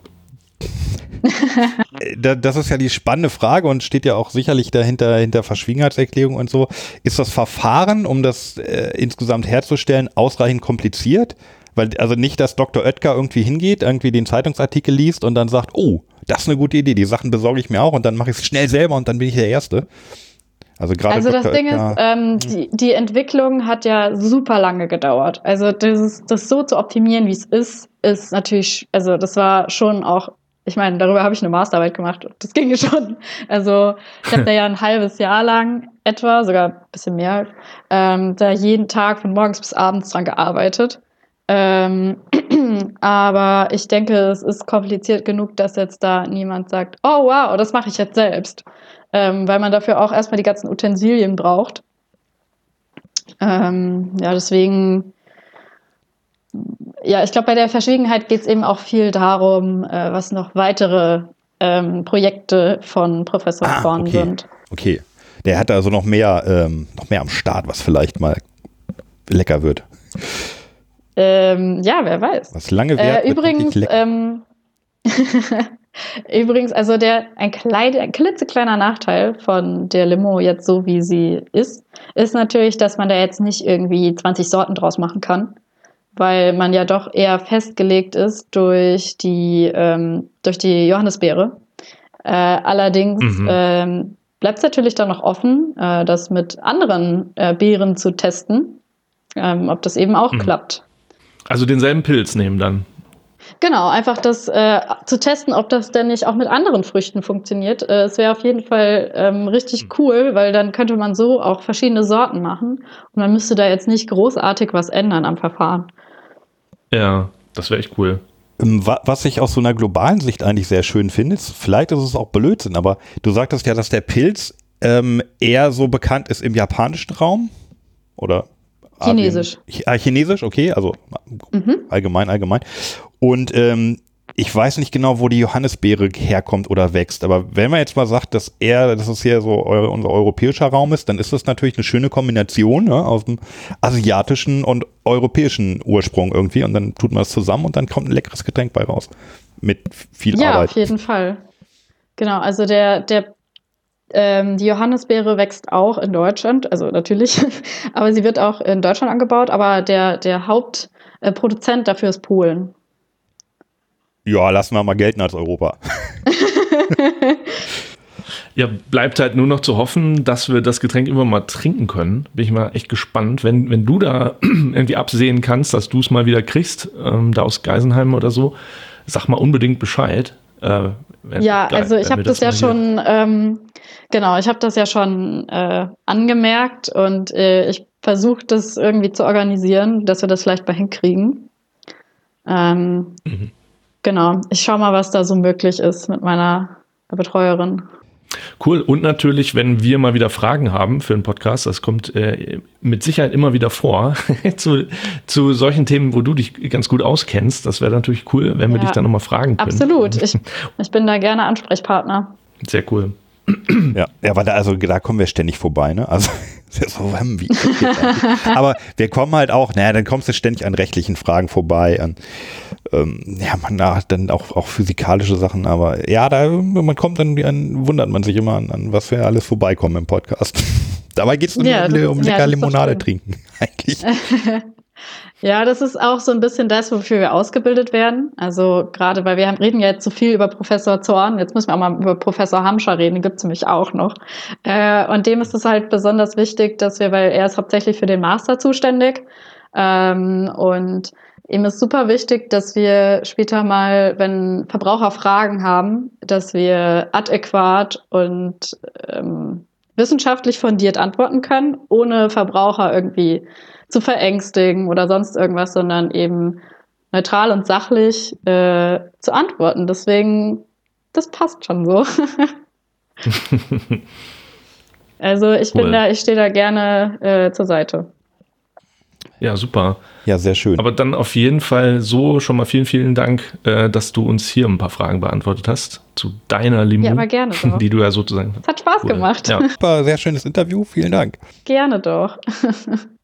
da- das ist ja die spannende Frage und steht ja auch sicherlich dahinter hinter Verschwiegenheitserklärung und so. Ist das Verfahren, um das äh, insgesamt herzustellen, ausreichend kompliziert? Weil, also nicht, dass Doktor Oetker irgendwie hingeht, irgendwie den Zeitungsartikel liest und dann sagt, oh, das ist eine gute Idee, die Sachen besorge ich mir auch und dann mache ich es schnell selber und dann bin ich der Erste. Also gerade Also das Doktor Ding Oetker, ist, ähm, die, die Entwicklung hat ja super lange gedauert. Also das, das so zu optimieren, wie es ist, ist natürlich, also das war schon auch, ich meine, darüber habe ich eine Masterarbeit gemacht und das ging ja schon. Also ich habe da ja ein halbes Jahr lang etwa, sogar ein bisschen mehr, ähm, da jeden Tag von morgens bis abends dran gearbeitet. Ähm, aber ich denke, es ist kompliziert genug, dass jetzt da niemand sagt, oh wow, das mache ich jetzt selbst. Ähm, weil man dafür auch erstmal die ganzen Utensilien braucht. Ähm, ja, deswegen, ja, ich glaube, bei der Verschwiegenheit geht es eben auch viel darum, äh, was noch weitere ähm, Projekte von Professor Ah, Zorn okay. sind. okay. Der hat also noch mehr, ähm, noch mehr am Start, was vielleicht mal lecker wird. Ähm, ja, wer weiß. Was lange währt, Äh, wird übrigens, wirklich lecker. ähm, übrigens, also der ein, kleid, ein klitzekleiner Nachteil von der Limo jetzt so wie sie ist, ist natürlich, dass man da jetzt nicht irgendwie zwanzig Sorten draus machen kann, weil man ja doch eher festgelegt ist durch die ähm, durch die Johannisbeere. Äh, allerdings Mhm. ähm, bleibt es natürlich dann noch offen, äh, das mit anderen äh, Beeren zu testen, ähm, ob das eben auch Mhm. klappt. Also denselben Pilz nehmen dann. Genau, einfach das äh, zu testen, ob das denn nicht auch mit anderen Früchten funktioniert. Äh, es wäre auf jeden Fall ähm, richtig cool, weil dann könnte man so auch verschiedene Sorten machen und man müsste da jetzt nicht großartig was ändern am Verfahren. Ja, das wäre echt cool. Ähm, wa- Was ich aus so einer globalen Sicht eigentlich sehr schön finde, ist, vielleicht ist es auch Blödsinn, aber du sagtest ja, dass der Pilz ähm, eher so bekannt ist im japanischen Raum oder Asien. Chinesisch. Ch- Ah, Chinesisch, okay, also Mhm. allgemein, allgemein. Und ähm, ich weiß nicht genau, wo die Johannisbeere herkommt oder wächst, aber wenn man jetzt mal sagt, dass er, dass es hier so eu- unser europäischer Raum ist, dann ist das natürlich eine schöne Kombination, ne, aus dem asiatischen und europäischen Ursprung irgendwie und dann tut man das zusammen und dann kommt ein leckeres Getränk bei raus. Mit viel Ja, Arbeit. auf jeden Fall. Genau, also der, der ähm, die Johannisbeere wächst auch in Deutschland, also natürlich, aber sie wird auch in Deutschland angebaut, aber der, der Hauptproduzent dafür ist Polen. Ja, lassen wir mal gelten als Europa. Ja, bleibt halt nur noch zu hoffen, dass wir das Getränk immer mal trinken können. Bin ich mal echt gespannt. Wenn, wenn du da irgendwie absehen kannst, dass du es mal wieder kriegst, ähm, da aus Geisenheim oder so, sag mal unbedingt Bescheid. Äh, wenn, Ja, geil, also ich wenn habe wir das ja mal hier- schon, ähm, genau, ich habe das ja schon äh, angemerkt und äh, ich versuche das irgendwie zu organisieren, dass wir das vielleicht mal hinkriegen. Ähm, Mhm. Genau, ich schaue mal, was da so möglich ist mit meiner Betreuerin. Cool. Und natürlich, wenn wir mal wieder Fragen haben für einen Podcast, das kommt äh, mit Sicherheit immer wieder vor, zu, zu solchen Themen, wo du dich ganz gut auskennst. Das wäre natürlich cool, wenn wir Ja, dich dann nochmal fragen können. Absolut, ich, ich bin da gerne Ansprechpartner. Sehr cool. Ja, ja, aber da, also, da kommen wir ständig vorbei, ne? Also So, wie aber wir kommen halt auch, naja, dann kommst du ständig an rechtlichen Fragen vorbei, an ähm, ja, man hat dann auch, auch physikalische Sachen, aber ja, da man kommt dann, an, wundert man sich immer an, an was wir alles vorbeikommen im Podcast. Dabei geht es nur ja, um, das, um ja, lecker Limonade trinken, eigentlich. Ja, das ist auch so ein bisschen das, wofür wir ausgebildet werden. Also gerade, weil wir haben, reden ja jetzt so viel über Professor Zorn, jetzt müssen wir auch mal über Professor Hamscher reden, den gibt es nämlich auch noch. Äh, und dem ist es halt besonders wichtig, dass wir, weil er ist hauptsächlich für den Master zuständig, ähm, und ihm ist super wichtig, dass wir später mal, wenn Verbraucher Fragen haben, dass wir adäquat und ähm, wissenschaftlich fundiert antworten können, ohne Verbraucher irgendwie zu verängstigen oder sonst irgendwas, sondern eben neutral und sachlich äh, zu antworten. Deswegen, das passt schon so. Also ich bin cool. da, ich stehe da gerne äh, zur Seite. Ja, super. Ja, sehr schön. Aber dann auf jeden Fall so schon mal vielen, vielen Dank, äh, dass du uns hier ein paar Fragen beantwortet hast zu deiner Limo, Ja, aber gerne doch. die du ja sozusagen... Es hat Spaß Cool. gemacht. Ja. Super, sehr schönes Interview, vielen Dank. Gerne doch.